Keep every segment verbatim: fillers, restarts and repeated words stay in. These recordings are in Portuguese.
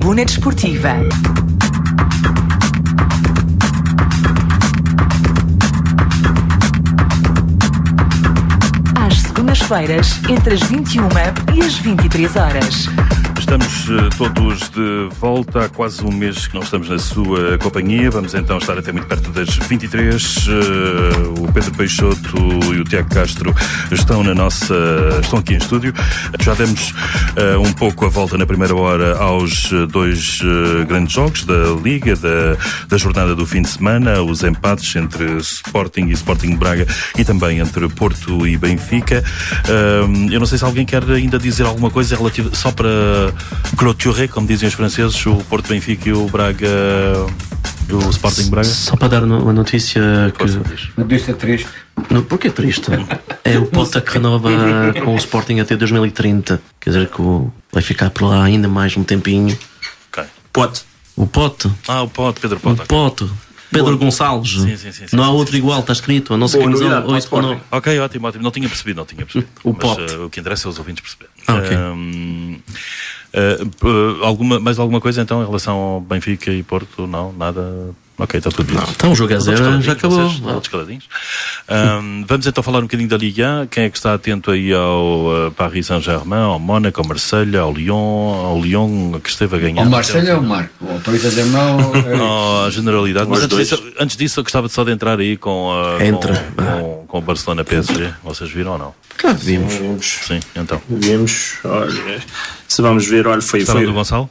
Tribuna Desportiva. Às segundas-feiras, entre as vinte e uma e as vinte e três horas. Estamos uh, todos de volta. Há quase um mês que não estamos na sua companhia. Vamos então estar até muito perto das vinte e três. Uh, o Pedro Peixoto e o Tiago Castro estão na nossa, estão aqui em estúdio. Já demos uh, um pouco a volta na primeira hora aos uh, dois uh, grandes jogos da Liga, da, da jornada do fim de semana, os empates entre Sporting e Sporting Braga e também entre Porto e Benfica. Uh, eu não sei se alguém quer ainda dizer alguma coisa relativa, só para clôturer, como dizem os franceses, o Porto Benfica e o Braga, o Sporting Braga. Só para dar uma notícia que... Notícia triste. Não, porquê triste? É o Porto que renova com o Sporting até dois mil e trinta. Quer dizer que o... vai ficar por lá ainda mais um tempinho. Okay. Pote. O Pote. Ah, o Pote, Pedro Pote. O Pote. Pedro Boa. Gonçalves. Sim, sim, sim, sim, não há sim, outro sim, igual, sim. Está escrito. A nossa Boa camisola novidade, oito para nove. Ok, ótimo, ótimo. Não tinha percebido, não tinha percebido. O Mas Pote. uh, o que interessa é os ouvintes perceberem. Ah, ok. Um, uh, uh, alguma, mais alguma coisa então em relação ao Benfica e Porto? Não, nada. Ok, está tudo dito. Então o jogo a zero já acabou. Vocês, descaladinhos. Um, vamos então falar um bocadinho da Ligue um. Quem é que está atento aí ao uh, Paris Saint-Germain, ao Mónaco, ao Marselha, ao Lyon, ao Lyon que esteve a ganhar? Ao Marselha ou ao Marco? Ao Paris Saint-Germain? Oh, a generalidade. Mas antes disso, antes disso eu gostava só de entrar aí com, uh, Entra. com, com, com o Barcelona P S G. Vocês viram ou não? Claro que vimos. Vimos. Sim, então. Vimos. Olha, se vamos ver, olha, foi... Gostaram foi do Gonçalo?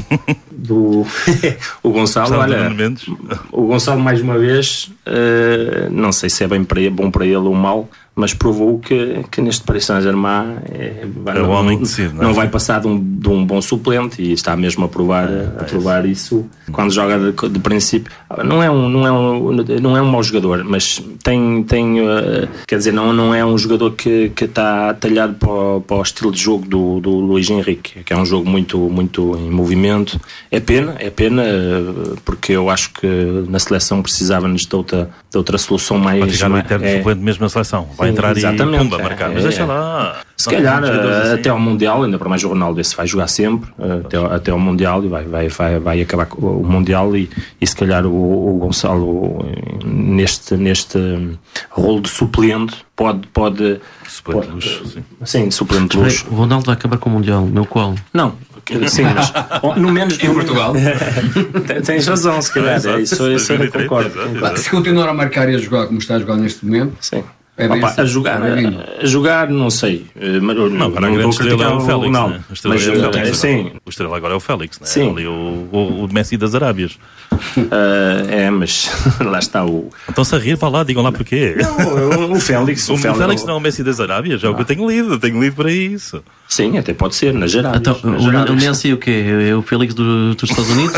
do o Gonçalo, Gostaram do olha, Nuno Mendes? o Gonçalo mais uma vez, uh, não sei se é bem para ele, bom para ele ou mau, mas provou que, que neste Paris Saint-Germain é, é o homem que decide, não é? Não vai passar de um, de um bom suplente e está mesmo a provar, é, a provar isso. isso quando joga de, de princípio. Não é um, não é um, não é um mau jogador, mas tem, tem uh, quer dizer, não, não é um jogador que, que está talhado para o, para o estilo de jogo do, do Luís Henrique, que é um jogo muito, muito em movimento. É pena, é pena, uh, porque eu acho que na seleção precisávamos de outra, de outra solução mais... Vai ficar no mais, eterno é, suplente mesmo na seleção. Vai sim, entrar exatamente, e pumba, marcar. é, Mas deixa é. lá. Se calhar assim. até ao Mundial, ainda para mais o Ronaldo, esse vai jogar sempre até, até ao Mundial e vai, vai, vai, vai acabar com o Mundial e, e se calhar o, o Gonçalo neste, neste rolo de suplente pode, pode, Suplente pode luxo, sim. sim, suplente Espera, luxo. o Ronaldo vai acabar com o Mundial, meu qual? Não, sim, mas no menos Em Portugal. tens razão, se calhar, é, isso, isso eu concordo. Claro, se continuar a marcar e a jogar como está a jogar neste momento, Sim. é Opa, desse, a jogar, é a jogar, não sei. Mas, Não, não, agora a não grande estou a estrela é criticar o o Félix, Ronaldo. né? A estrela Mas, é o Félix é, agora. sim. O estrela agora é o Félix, né? Sim. Ali o, o, o Messi das Arábias. Uh, é, mas lá está o. Então-se a rir, vá lá, digam lá porquê. Não, o, o Félix. O, o Félix não é o Messi das Arábias, é o que eu tenho lido, tenho lido para isso. Sim, até pode ser, na geral. Então, o, o Messi o quê? É o Félix do, dos Estados Unidos?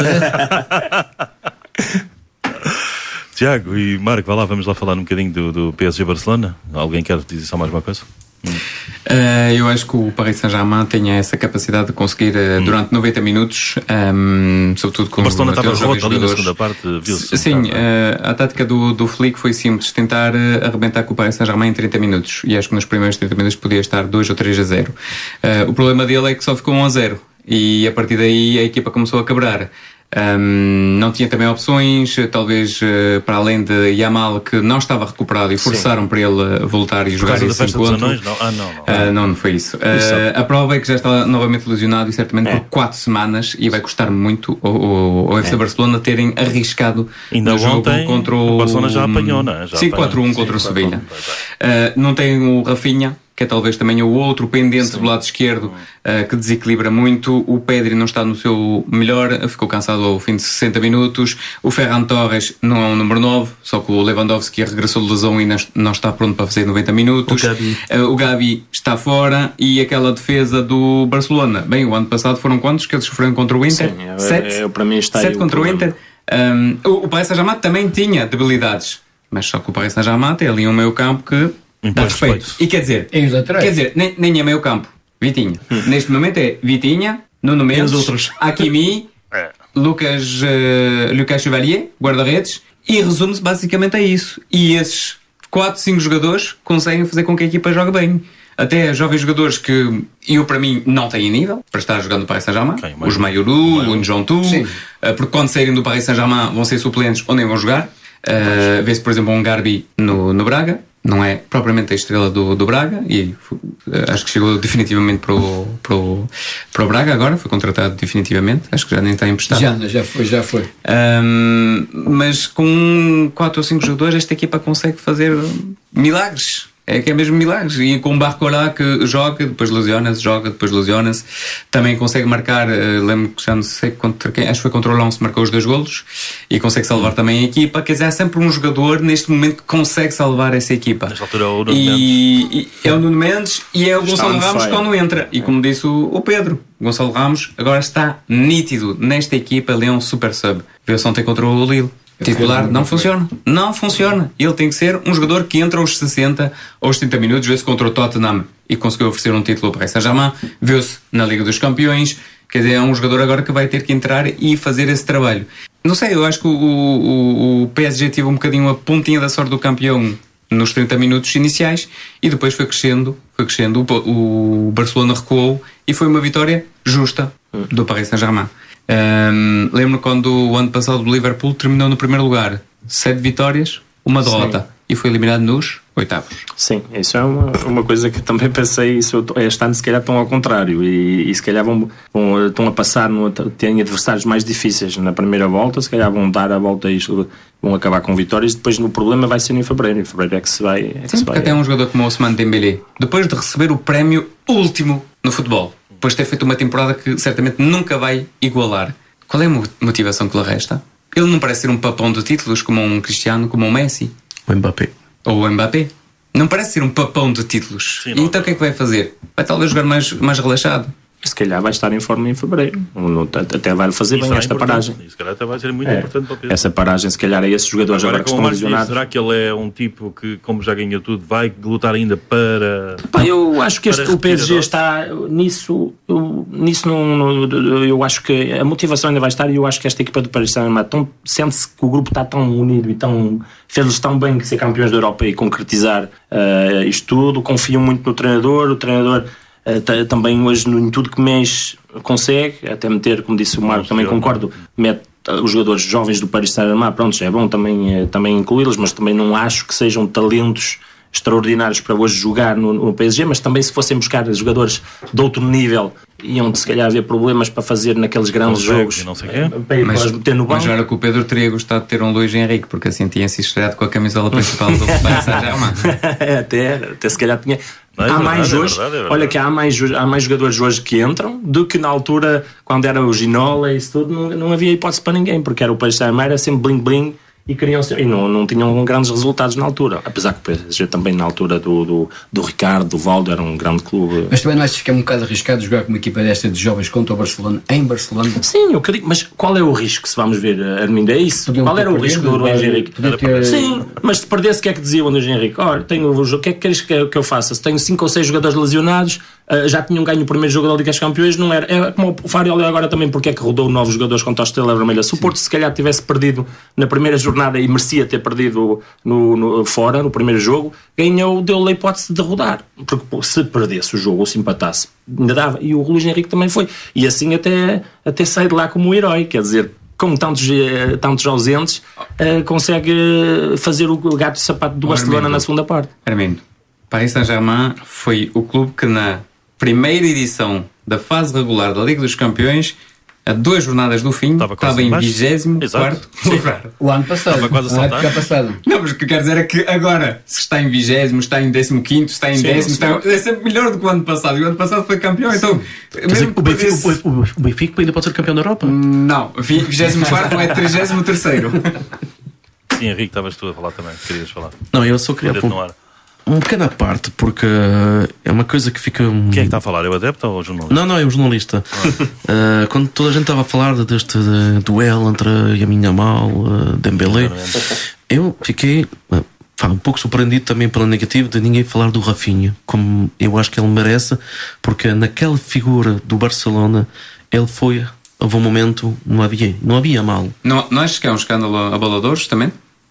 É? Tiago e Marco, vá lá, vamos lá falar um bocadinho do, do P S G Barcelona. Alguém quer dizer só mais uma coisa? Hum. Uh, eu acho que o Paris Saint-Germain tem essa capacidade de conseguir uh, hum. durante noventa minutos, um, sobretudo com o Barcelona estava aqueles roto ali na jogadores. segunda parte, viu-se. Sim, uh, a tática do, do Flick foi simples, tentar uh, arrebentar com o Paris Saint-Germain em trinta minutos, e acho que nos primeiros trinta minutos podia estar dois ou três a zero. Uh, o problema dele é que só ficou um a zero, e a partir daí a equipa começou a quebrar. Um, não tinha também opções, talvez uh, para além de Yamal, que não estava recuperado e forçaram Sim. para ele voltar e jogar esse encontro. Não? Ah, não, não. Uh, não, não foi isso. Uh, a prova é que já está novamente lesionado e certamente é. por quatro semanas, e vai custar muito ao, ao, ao F C é. Barcelona terem arriscado ainda no jogo ontem, contra o... o Barcelona já apanhou, não é? Já Sim, quatro a um contra o Sevilha. Uh, não tem o Rafinha, que é talvez também o outro pendente Sim. do lado esquerdo, uh, que desequilibra muito. O Pedri não está no seu melhor, ficou cansado ao fim de sessenta minutos. O Ferran Torres não é um número nove, só que o Lewandowski regressou de lesão e não está pronto para fazer noventa minutos. O Gavi. Uh, o Gavi está fora, e aquela defesa do Barcelona. Bem, o ano passado foram quantos que eles sofreram contra o Inter? Sim, é, Sete? É, é, para mim está Sete contra o, o Inter. Um, o, o Paris Saint-Germain também tinha debilidades, mas só que o Paris Saint-Germain tem ali um meio campo que dá respeito. E quer dizer, quer dizer nem, nem é meio campo. Vitinha. Hum. Neste momento é Vitinha, Nuno Mendes, outros. Hakimi, é. Lucas, uh, Lucas Chevalier, guarda-redes, e resume-se basicamente a isso. E esses quatro, cinco jogadores conseguem fazer com que a equipa jogue bem. até jovens jogadores que eu, para mim, não têm nível para estar jogando no Paris Saint-Germain. Quem? Os Mayoru, o Njontu, Sim. porque quando saírem do Paris Saint-Germain vão ser suplentes ou nem vão jogar. Uh, vê-se, por exemplo, um Garbi no, no Braga, não é propriamente a estrela do, do Braga, e uh, acho que chegou definitivamente para o, para, o, para o Braga agora, foi contratado definitivamente, acho que já nem está emprestado. Já, já foi, já foi. Um, mas com quatro ou cinco jogadores esta equipa consegue fazer milagres. É que é mesmo milagres. E com o Barcola, que joga, depois lesiona-se, joga, depois lesiona-se, também consegue marcar. Uh, lembro que já não sei contra quem, acho que foi contra o Lens, marcou os dois golos e consegue salvar também a equipa. Quer dizer, há sempre um jogador neste momento que consegue salvar essa equipa. Nesta altura é o Nuno e, Mendes. e é o Nuno Mendes e é o Está Gonçalo on Ramos fire. quando entra. E como disse o, o Pedro, o Gonçalo Ramos agora está nítido nesta equipa. Ele é um super sub. Viu-se ontem contra o Lille. Titular não funciona, não funciona. Ele tem que ser um jogador que entra aos sessenta, aos trinta minutos. Vê-se contra o Tottenham e conseguiu oferecer um título ao Paris Saint-Germain. Viu-se na Liga dos Campeões. Quer dizer, é um jogador agora que vai ter que entrar e fazer esse trabalho. Não sei, eu acho que o, o, o P S G teve um bocadinho a pontinha da sorte do campeão nos trinta minutos iniciais e depois foi crescendo, foi crescendo. O, o Barcelona recuou e foi uma vitória justa do Paris Saint-Germain. Um, lembro quando o ano passado o Liverpool terminou no primeiro lugar, sete vitórias, uma derrota. Sim. E foi eliminado nos oitavos. Sim, isso é uma, uma coisa que também pensei. Isso, este ano se calhar estão ao contrário e, e se calhar vão, vão, estão a passar no, têm adversários mais difíceis na primeira volta, se calhar vão dar a volta a isto, vão acabar com vitórias. Depois o problema vai ser em fevereiro. Em fevereiro é que se vai, é que Sim, se porque vai até um jogador como o Ousmane Dembélé, depois de receber o prémio último no futebol, depois de ter feito uma temporada que certamente nunca vai igualar, qual é a motivação que lhe resta? Ele não parece ser um papão de títulos como um Cristiano, como um Messi. O Mbappé. Ou o Mbappé. Não parece ser um papão de títulos. Sim, e então o que é que vai fazer? Vai talvez jogar mais, mais relaxado. Se calhar vai estar em forma em fevereiro. Até vai fazer Isso bem é esta importante. paragem. E se calhar até vai ser muito É. importante para o Pedro. Essa paragem, se calhar, a esses jogadores agora, Agora, que como o estão Marcos disse, lesionados. será que ele é um tipo que, como já ganhou tudo, vai lutar ainda para... Pá, eu acho que este, Para o P S G repetir a está nisso. Eu, nisso não, não- eu acho que a motivação ainda vai estar. E eu acho que esta equipa do Paris Saint-Germain tão- sente-se que o grupo está tão unido e tão, fez-lhes tão bem que ser campeões da Europa e concretizar eh, isto tudo. Confiam muito no treinador. O treinador eh, t- também hoje no- em tudo que mexe consegue, até meter, como disse o Marco, também concordo, mete os jogadores jovens do Paris Saint-Germain. Pronto, é bom também, eh, também incluí-los, mas também não acho que sejam talentos extraordinários para hoje jogar no, no P S G, mas também se fossem buscar jogadores de outro nível iam se calhar haver problemas para fazer naqueles grandes Consegue, jogos, e não sei quê. para, Mas, para os meter no mas banco. era que o Pedro teria gostado de ter um Luís Henrique, porque assim tinha-se estreado com a camisola principal do Paris Saint-Germain. até, até se calhar tinha. Não, é há verdade, mais é hoje, verdade, é verdade. olha que há mais, há mais jogadores hoje que entram do que na altura, quando era o Ginola e isso tudo, não, não havia hipótese para ninguém, porque era o Paris Saint-Germain, era sempre bling-bling. E, queriam ser, e não, não tinham grandes resultados na altura. Apesar que o P S G também na altura do, do, do Ricardo, do Valdo, era um grande clube. Mas também não achas que é um bocado arriscado jogar com uma equipa desta de jovens contra o Barcelona, em Barcelona? Sim, eu acredito, mas qual é o risco se vamos ver, Armindo? É isso? Podiam Qual ter era o perdido, risco do Luís vai- Henrique? podia ter- Sim, mas se perdesse, o que é que dizia o Luís Henrique? Olha, tenho o jogo, o que é que queres que eu, que eu faça? Se tenho cinco ou seis jogadores lesionados, uh, já tinham ganho o primeiro jogo da Liga dos Campeões, não era. É como o Fário agora também, porque é que rodou novos jogadores contra a Estrela Vermelha. Se o Porto se calhar tivesse perdido na primeira jornada e merecia ter perdido no, no- fora, no primeiro jogo, ganhou, deu-lhe a hipótese de rodar. Porque pô, se perdesse o jogo ou se empatasse, ainda dava. E o Luís Henrique também foi. E assim até, até sai de lá como um herói, quer dizer. Como tantos, eh, tantos ausentes, eh, consegue fazer o gato e sapato do Ora, Barcelona Armindo. na segunda parte. Armindo, Paris Saint-Germain foi o clube que na primeira edição da fase regular da Liga dos Campeões, a duas jornadas do fim, Estava quase estava em embaixo. vigésimo quarto Exato. lugar. O ano passado. Estava quase a a saltar. época passada. Não, mas o que quer dizer é que agora, se está em vigésimo, está em décimo quinto, está em Sim, décimo, sim. está... é sempre melhor do que o ano passado. E o ano passado foi campeão, então... Quer dizer, o Benfica, o, o, o Benfica ainda pode ser campeão da Europa? Não, vigésimo quarto é trigésimo terceiro. Sim, Henrique, estavas tu a falar também. Querias falar. Não, eu só queria Dedo pôr no ar. um pequeno à parte, porque é uma coisa que fica... um- Quem é que está a falar? É o adepto ou o jornalista? Não, não, é um jornalista. Uh, quando toda a gente estava a falar deste uh, duelo entre Yamin Yamal e Dembélé, eu fiquei uh, pá, um pouco surpreendido também pelo negativo de ninguém falar do Rafinha, como eu acho que ele merece, porque naquela figura do Barcelona ele foi, houve um momento, não havia, não havia mal. Não, não achas que é um escândalo a bola de ouro, também?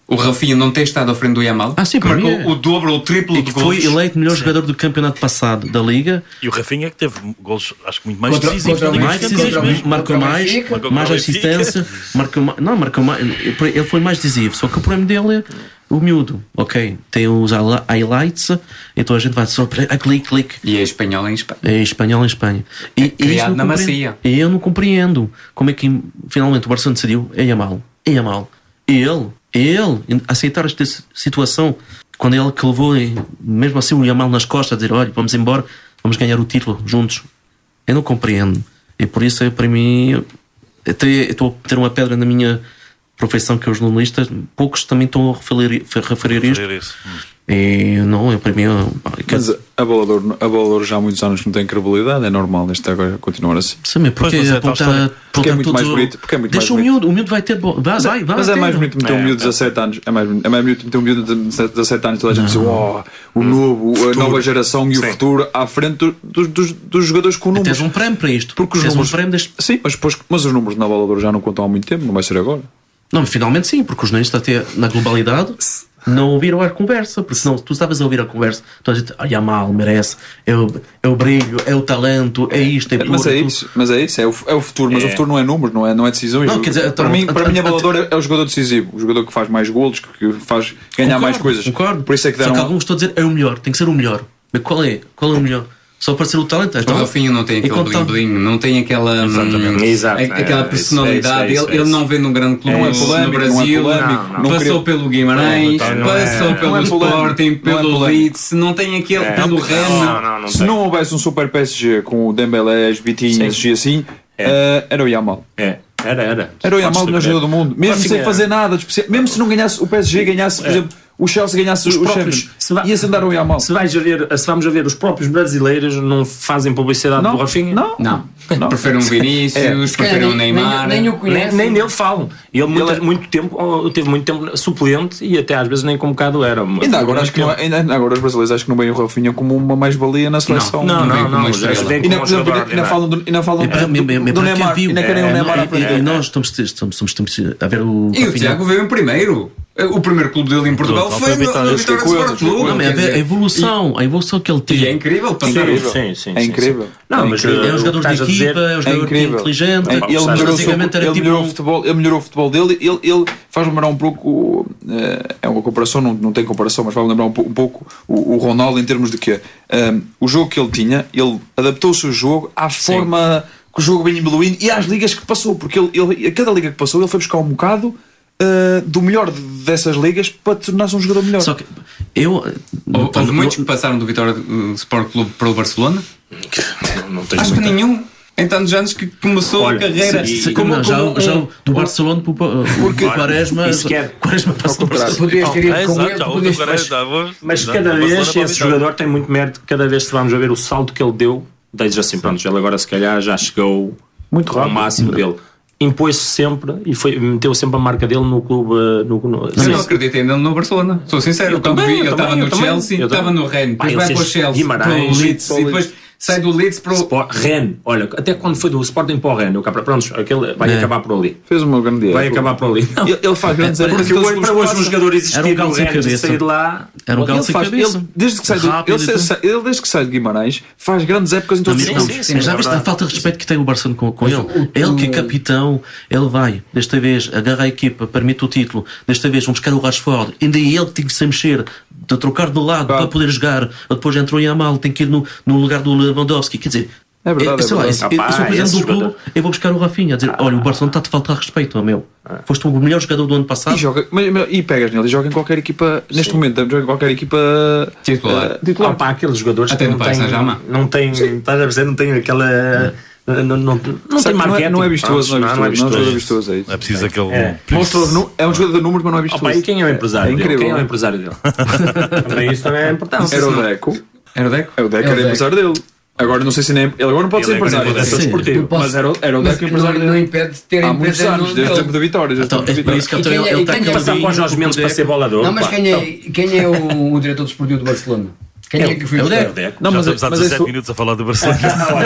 O Rafinha não ter estado à frente do Yamal, Ah, sim, que para mim marcou é. o dobro ou o triplo E de que foi gols. eleito melhor jogador do campeonato passado da Liga. E o Rafinha que teve golos, acho que muito mais Contra- decisivos. contra o na Liga Mais dos decisivo, Campeões mesmo. marcou Contra o mais, Benfica. Contra o mais Benfica. assistência, marcou mais, não, marcou mais, ele foi mais decisivo, só que o problema dele é o miúdo, ok, tem os highlights, então a gente vai só a clique, clique, E é espanhol em Espanha. é espanhol em Espanha. E, e criado isso não na compreendo. macia. E eu não compreendo como é que finalmente o Barcelona decidiu, é Yamal, é Yamal. Ele, ele aceitar esta situação, quando ele que levou, mesmo assim o Yamal nas costas, a dizer, olha, vamos embora, vamos ganhar o título juntos. Eu não compreendo. E por isso, é, para mim, eu até estou a ter uma pedra na minha profissão, que é o jornalista. Poucos também estão a referir, a referir isto. Fazer isso. Hum. E não, eu, para mim, eu, Mas a bola de ouro, a bola de ouro já há muitos anos não tem credibilidade, é normal este agora continuar assim. Sim, porque, Pois, mas é tal história. Porque é muito mais bonito, porque é muito deixa mais o miúdo, o miúdo vai ter. Vai, Mas, vai, é, vai mas é ter. mais bonito meter um É, miúdo de é. dezassete anos. É mais, é mais bonito meter um miúdo de dezassete anos, toda a gente diz, oh, o novo, a nova geração e o Sim. futuro à frente do- dos, dos, dos jogadores com números. Tens um prémio para isto. Porque os Tens números. um prémio deste... Sim, mas, depois, mas os números na bola de ouro já não contam há muito tempo, não vai ser agora. Não, finalmente sim, porque os jornalistas até na globalidade não ouviram a conversa, porque senão tu estavas a ouvir a conversa, tu a gente, ah, Yamal merece, é o, é o brilho, é o talento, é isto, é Mas tudo. é isso, mas é isso, é o, é o futuro, mas É. o futuro não é números, não é, não é decisões. Não, quer dizer, para então, mim, para ante- mim a bola ante- de ouro é o jogador decisivo, o jogador que faz mais golos, que que faz ganhar Concordo, mais coisas. Concordo. Por isso é que Só deram. que alguns estão a dizer é o melhor, tem que ser o melhor. Mas qual é? Qual é o melhor? Só para ser o talento? O Então, Rafinha não tem aquele enquanto tá- bling bling, não tem aquela, Exatamente. hum, Exato. a- aquela É, personalidade. é isso, é isso, ele, é ele isso. não vem num grande clube Não é no- polémico, no não é Brasil, polémico, não, não. não passou queria- pelo Guimarães, Não, não é- passou pelo não é polémico, Sporting, não é pelo polémico. Leeds, não tem aquele É, pelo não, Rennes. não, não, não Se tem. não houvesse um super P S G com o Dembélé, as Bitinhas Sim. e assim, É. eh, era o Yamal. É, era, era. Era o Yamal o Podes melhor crer. jogador do mundo. Mesmo Rafinha- sem fazer nada de especial. Mesmo se não ganhasse o P S G, ganhasse, por É. exemplo, o Chelsea ganhasse Os o próprios- Champions, se vai- ia-se andar o Yamal. Se, vais a ver, se vamos a ver, os próprios brasileiros não fazem publicidade do Rafinha? Não, Não, Não. preferem um Vinícius, Se calhar preferem um nem- Neymar. Nem, nem o Nem, conhece. nem nele falam. Ele, muito, Ele é- muito tempo, oh, teve muito tempo suplente e até às vezes nem convocado era. Ainda agora, acho que não, é- ainda, agora os brasileiros acho que não veem o Rafinha como uma mais-valia na seleção. Não, Não vem não, como não. estrela. já vem E ainda, como por exemplo, jogador ainda ordinário. falam do, ainda falam É, do, é, é, é, do, para do quem Neymar. viu. Ainda querem o É, Neymar à e- frente. e, e nós estamos, estamos, estamos, estamos a ver o E o Rafinha. Tiago veio em primeiro. O primeiro clube dele em Portugal Não, foi foi no a Vitória. no Vitória Fiquei com Sport ele, fiquei Clube. com Não, quer é a, dizer, a evolução, a evolução que ele E teve. é incrível passar. incrível. Sim, sim, É sim, incrível. sim. Não, É mas incrível. É um uh, jogador o que de estás a equipa, dizer- é um É jogador incrível. inteligente. É, ele, melhorou o seu, Antigamente era ele, tipo melhorou um- o futebol, ele melhorou o futebol dele. Ele, ele faz lembrar um pouco. eh, é uma comparação, não, não tem comparação, mas faz lembrar um, pou- um pouco o, o Ronaldo em termos de que um, o jogo que ele tinha, ele adaptou o seu jogo à forma que o jogo bem evoluindo e às ligas que passou, porque ele, ele, a cada liga que passou, ele foi buscar um bocado. Uh, do melhor dessas ligas para tornar-se um jogador melhor. Só que eu. Houve pá, houve não- muitos que passaram do Vitória uh, Sport Clube para o Barcelona? Não tens Acho que muita- nenhum. Em tantos anos que começou Olha, a carreira. sim, Sim, como, não, já, como já um- do Barcelona para o Porque- Quaresma. e sequer- Quaresma passou para o Podias ter ido É, com exato, ele, já tu o podias- Guarani dá voz, Mas dá- cada dá vez Barcelona para esse Vitória. jogador tem muito mérito. Cada vez que vamos a ver o salto que ele deu, desde assim, pronto, ele agora se calhar já chegou Muito ao rápido. máximo dele. Impôs-se sempre e foi, meteu sempre a marca dele no clube. No, no, Eu não acredito ainda no Barcelona. Sou sincero. Eu Eu quando também, vi, eu ele estava também, no eu também. Chelsea, Eu estava também. no Rennes, Pá, depois eu vai sei para o se Chelsea, Guimarães, para o Leeds para o e depois sai do Leeds para o. Sport, Rennes, olha, até quando foi do Sporting para o Rennes, o Capra- pronto, aquele vai É. acabar por ali. Fez uma grande Vai época. acabar por ali. Não, Ele, ele faz grandes É, épocas. porque todos hoje, os para clubes hoje um passam. jogador existir Era um galo no sem Rennes e cabeça. sair de lá. Era um Ele galo sem faz- cabeça. ele, desde, que sai do, Rápido ele, e tudo. sai- ele desde que sai de Guimarães faz grandes épocas em todos os Não, clubes. não, sim, mas já é viste a verdade. falta de respeito que tem o Barcelona com, com ele? Ele que é capitão, ele vai, desta vez, agarra a equipa, permite o título, desta vez vão buscar o Rashford, ainda é ele que tem que se mexer, de trocar de lado Claro. para poder jogar, depois entrou Yamal, tem que ir no, no lugar do Lewandowski, quer dizer. É verdade, eu, sei é lá, verdade. eu, eu Ah, sou pá, presidente esse do clube, jogador. eu vou buscar o Rafinha, a dizer, olha, o Barcelona está-te a faltar respeito, meu. Foste o melhor jogador do ano passado. E, joga, mas- mas- e pegas nele e joga em qualquer equipa, neste momento, joga em qualquer equipa Titular. eh, titular. Ah, pá, aqueles jogadores Até que no não Paris têm, Saint-Germain. não têm, estás a dizer, não têm aquela. Não, não, não, não tem Sabe, não, é, marketing. não é vistoso, não é vistoso, não é um jogador vistoso, é isso. É preciso aquele. É. Monstro de nu- é um jogador de números, mas não é Oh, vistoso. pá, e quem é o empresário É dele? incrível. Quem é o empresário dele? Também isso também é importante. Era o Deco. Era o Deco? É o Deco, É o era Deco. empresário dele. Agora não sei se nem, ele agora não pode Ele ser é agora empresário. não pode ser Sim. desportivo. Não posso- Mas era, o- era o mas Deco empresário não, não dele. impede de ter Há a muitos empresa anos, no- desde o dele. tempo da Vitória. desde o Então, tempo da é por isso que Vitória. ele E tem quem é- ele e está quem é- aquele Passar para o vinho, Jorge Mendes o para Deco. ser bolador. Não, mas pá. quem é, quem é o, o diretor desportivo do Barcelona? Quem é que foi é o o Deco. Deco? Não, Já mas, estamos há mas dezassete isso- minutos a falar do Barcelona.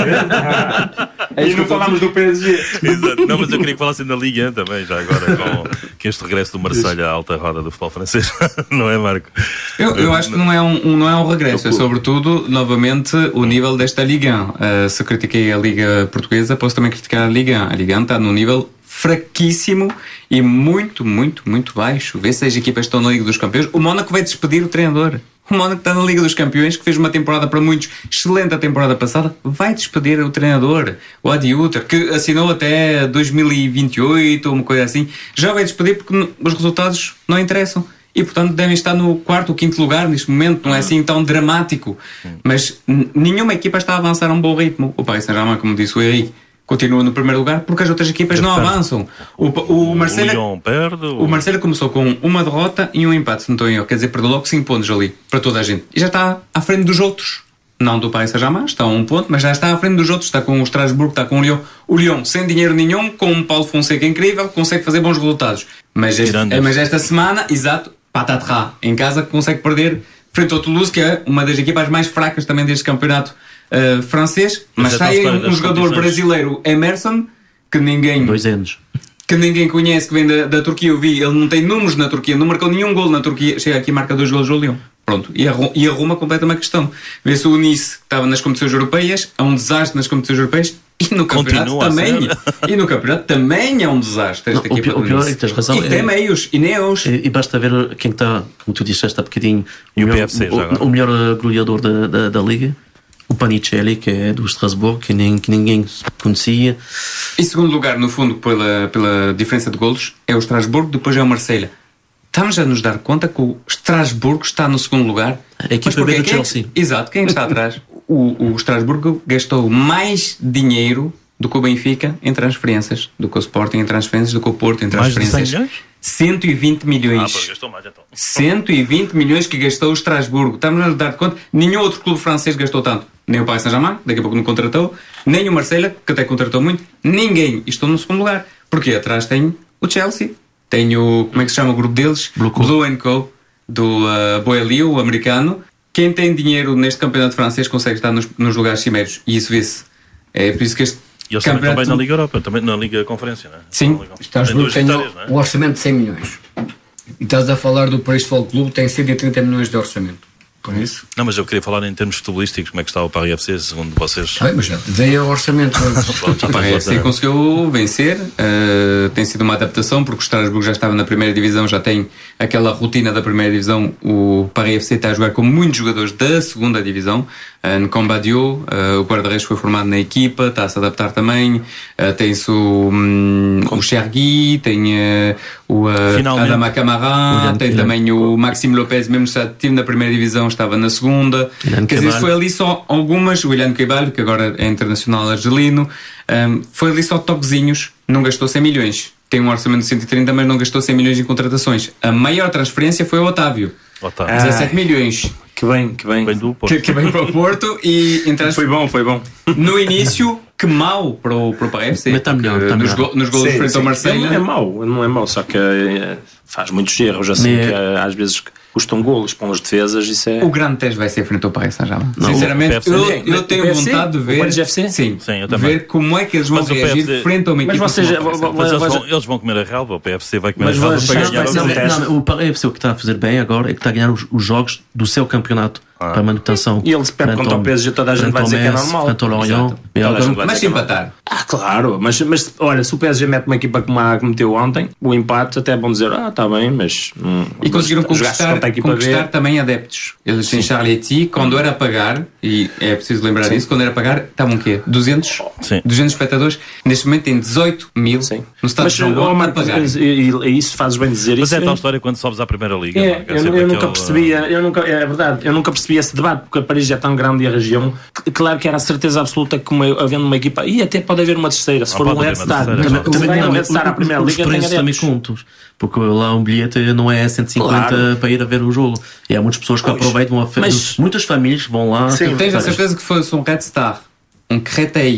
E não falámos do P S G. Exato. Não, mas eu queria que falassem da Liga um também, já agora, com que este regresso do Marselha à alta roda do futebol francês. Não é, Marco? Eu, eu acho que não é um, um- não é um regresso, é sobretudo, novamente, o nível desta Liga um. Uh, se critiquei a Liga Portuguesa, posso também criticar a Liga um. A Liga um está num nível fraquíssimo e muito, muito, muito baixo. Vê se as equipas estão na Liga dos Campeões. O Mónaco vai despedir o treinador. O Mónaco está na Liga dos Campeões, que fez uma temporada para muitos excelente a temporada passada, vai despedir o treinador, o Adi Hütter, que assinou até dois mil e vinte e oito ou uma coisa assim. Já vai despedir porque n- os resultados não interessam. E, portanto, devem estar no quarto ou quinto lugar neste momento. Não é assim tão dramático. Mas n- nenhuma equipa está a avançar a um bom ritmo. O Paris Saint-Germain, como disse o Henrique, continua no primeiro lugar porque as outras equipas não avançam. O, Pa- o O Marselha... Lyon perde. O Marselha começou com uma derrota e um empate, se não estou em erro. Quer dizer, perdeu logo cinco pontos ali, para toda a gente. E já está à frente dos outros. Não do Paris Saint-Germain, está a um ponto, mas já está à frente dos outros. Está com o Strasbourg, está com o Lyon. O Lyon, sem dinheiro nenhum, com um Paulo Fonseca incrível, consegue fazer bons resultados. Mas, este, Tirando mas esta semana, exato, patatras, em casa consegue perder frente ao Toulouse, que é uma das equipas mais fracas também deste campeonato uh, francês. Mas Mas é sai tão um, história das jogador competições. brasileiro, Emerson, que ninguém... Dois anos. que ninguém conhece, que vem da, da Turquia. Eu vi, ele não tem números na Turquia, não marcou nenhum gol na Turquia. Chega aqui e marca dois golos ao Lyon. Pronto, e, arru e arruma completamente a questão. Vê-se o Nice, que estava nas competições europeias, é um desastre nas competições europeias, e no campeonato Continua a também. ser. E no campeonato também é um desastre esta Não, o equipa pior- do o pior Nice. é que tens razão, E tem é- meios, e neos. E, e basta ver quem está, como tu disseste há bocadinho, E o melhor, P F C já agora. o, o melhor uh, goleador da, da, da Liga, o Panicelli, que é do Strasbourg, que, nem, que ninguém conhecia. Em segundo lugar, no fundo, pela, pela diferença de golos, é o Strasbourg, depois é o Marselha. Estamos a nos dar conta que o Strasbourg está no segundo lugar. A equipa Mas porquê? B do Quem é que- Chelsea. Exato, quem está atrás? O, o Strasbourg gastou mais dinheiro do que o Benfica em transferências, do que o Sporting em transferências, do que o Porto em Mais de transferências. cem milhões? cento e vinte Ah, milhões. pois gastou mais então. cento e vinte milhões que gastou o Estrasburgo. Estamos a nos dar conta. Nenhum outro clube francês gastou tanto. Nem o Paris Saint-Germain, daqui a pouco não contratou. Nem o Marselha, que até contratou muito. Ninguém. E estão no segundo lugar. Porque atrás tem o Chelsea. Tem o... Como é que se chama o grupo deles? Blue Co. Blue and Co. Do uh, Boeli, o americano. Quem tem dinheiro neste campeonato francês consegue estar nos, nos lugares cimeiros. E isso vê-se. É por isso que este E eles também estão bem campeonato... na Liga Europa, também na Liga Conferência, não é? Sim. Tem Strasbourg duas tem vitórias, não é? o orçamento de cem milhões. E estás a falar do Paris Futebol Clube, tem cento e trinta milhões de orçamento. Por isso. Não, mas eu queria falar em termos futebolísticos, como é que está o Paris F C, segundo vocês? Ah, mas já veio o orçamento. Pronto, já O Paris F C tem- conseguiu vencer, uh, tem sido uma adaptação porque o Strasbourg já estava na primeira divisão, já tem aquela rotina da primeira divisão. O Paris F C está a jogar com muitos jogadores da segunda divisão. Uh, Nkombadio, uh, o guarda-redes foi formado na equipa, está a se adaptar também. Uh, tem-se o, um, o Chergui, tem uh, o uh, Finalmente. Adama Camara, William- tem William- também o Maxime Lopez, mesmo se estive na primeira divisão, estava na segunda. William Quer dizer, Cabal. foi ali só algumas, o William Cabal, que agora é internacional argelino, um, foi ali só toquezinhos, não gastou cem milhões. Tem um orçamento de cento e trinta, mas não gastou cem milhões em contratações. A maior transferência foi o Otávio, Otávio. dezassete milhões, Que bem, que bem. Bem do Porto. que, que veio para o Porto e em trans... Foi bom, foi bom. no início, que mal para o, para o Paris F C. Mas está melhor, porque está nos, melhor. go, nos golos Sim, frente sim. ao Marselha. Ele não é mau, ele não é mau, só que eh, faz muitos erros, assim, Mas- que eh, às vezes custam golos para as defesas, isso é... O grande teste vai ser frente ao Paris Saint-Germain. Não, Sinceramente, o P F C eu, ninguém. eu tenho O P F C? vontade de O ver. Paris F C? Sim, Sim, eu também. ver como é que eles vão Mas o P F C reagir frente a uma Mas equipa. vocês- como o Paris Mas eles Mas- vão, eles vão comer a relva, o P F C vai comer Mas a relva vocês- para mas ganhar vai o ser um jogo. teste. Não, o Paris F C o que está a fazer bem agora é que está a ganhar os, os jogos do seu campeonato Ah. para a manutenção. E ele se perde Frente contra ao- o P S G, toda a gente frente vai ao dizer que é Metz, normal. frente ao Lorient. Exato. E Toda a agora- gente vai Mas dizer se que é empatar. Ah, claro, mas, mas olha, se o P S G mete uma equipa como a que meteu ontem, o empate até é bom dizer, ah, está bem, mas. Hum, E conseguiram mas jogaste conquistar, contra a equipa conquistar B. também adeptos. Eles têm Charlie Etienne, quando era a pagar, e é preciso lembrar disso, quando era a pagar, estavam o quê? duzentos? Sim. duzentos espectadores. Neste momento tem dezoito mil Sim. no estado Mas de João oh, Gomes a Marco, pagar. e, e- e isso fazes bem dizer Mas isso. é a tal história quando sobes à Primeira Liga. É, Marco, é eu, sempre eu nunca aquele, percebia, eu nunca, é verdade, eu nunca percebi esse debate, porque a Paris já é tão grande e a região, que, claro que era a certeza absoluta que uma, havendo uma equipa, e até pode haver uma terceira, se Ah, for pode um haver Red uma Star. terceira, Também- claro. também Não, um Red Star à os- Primeira os Liga tem preços também adeptos. contam, porque lá um bilhete não é cento e cinquenta Claro. para ir a ver o jogo. E há muitas pessoas que Pois. aproveitam a fe... Mas- muitas famílias que vão lá. Sim. Tens a Para- certeza que fosse um Red Star, um Créteil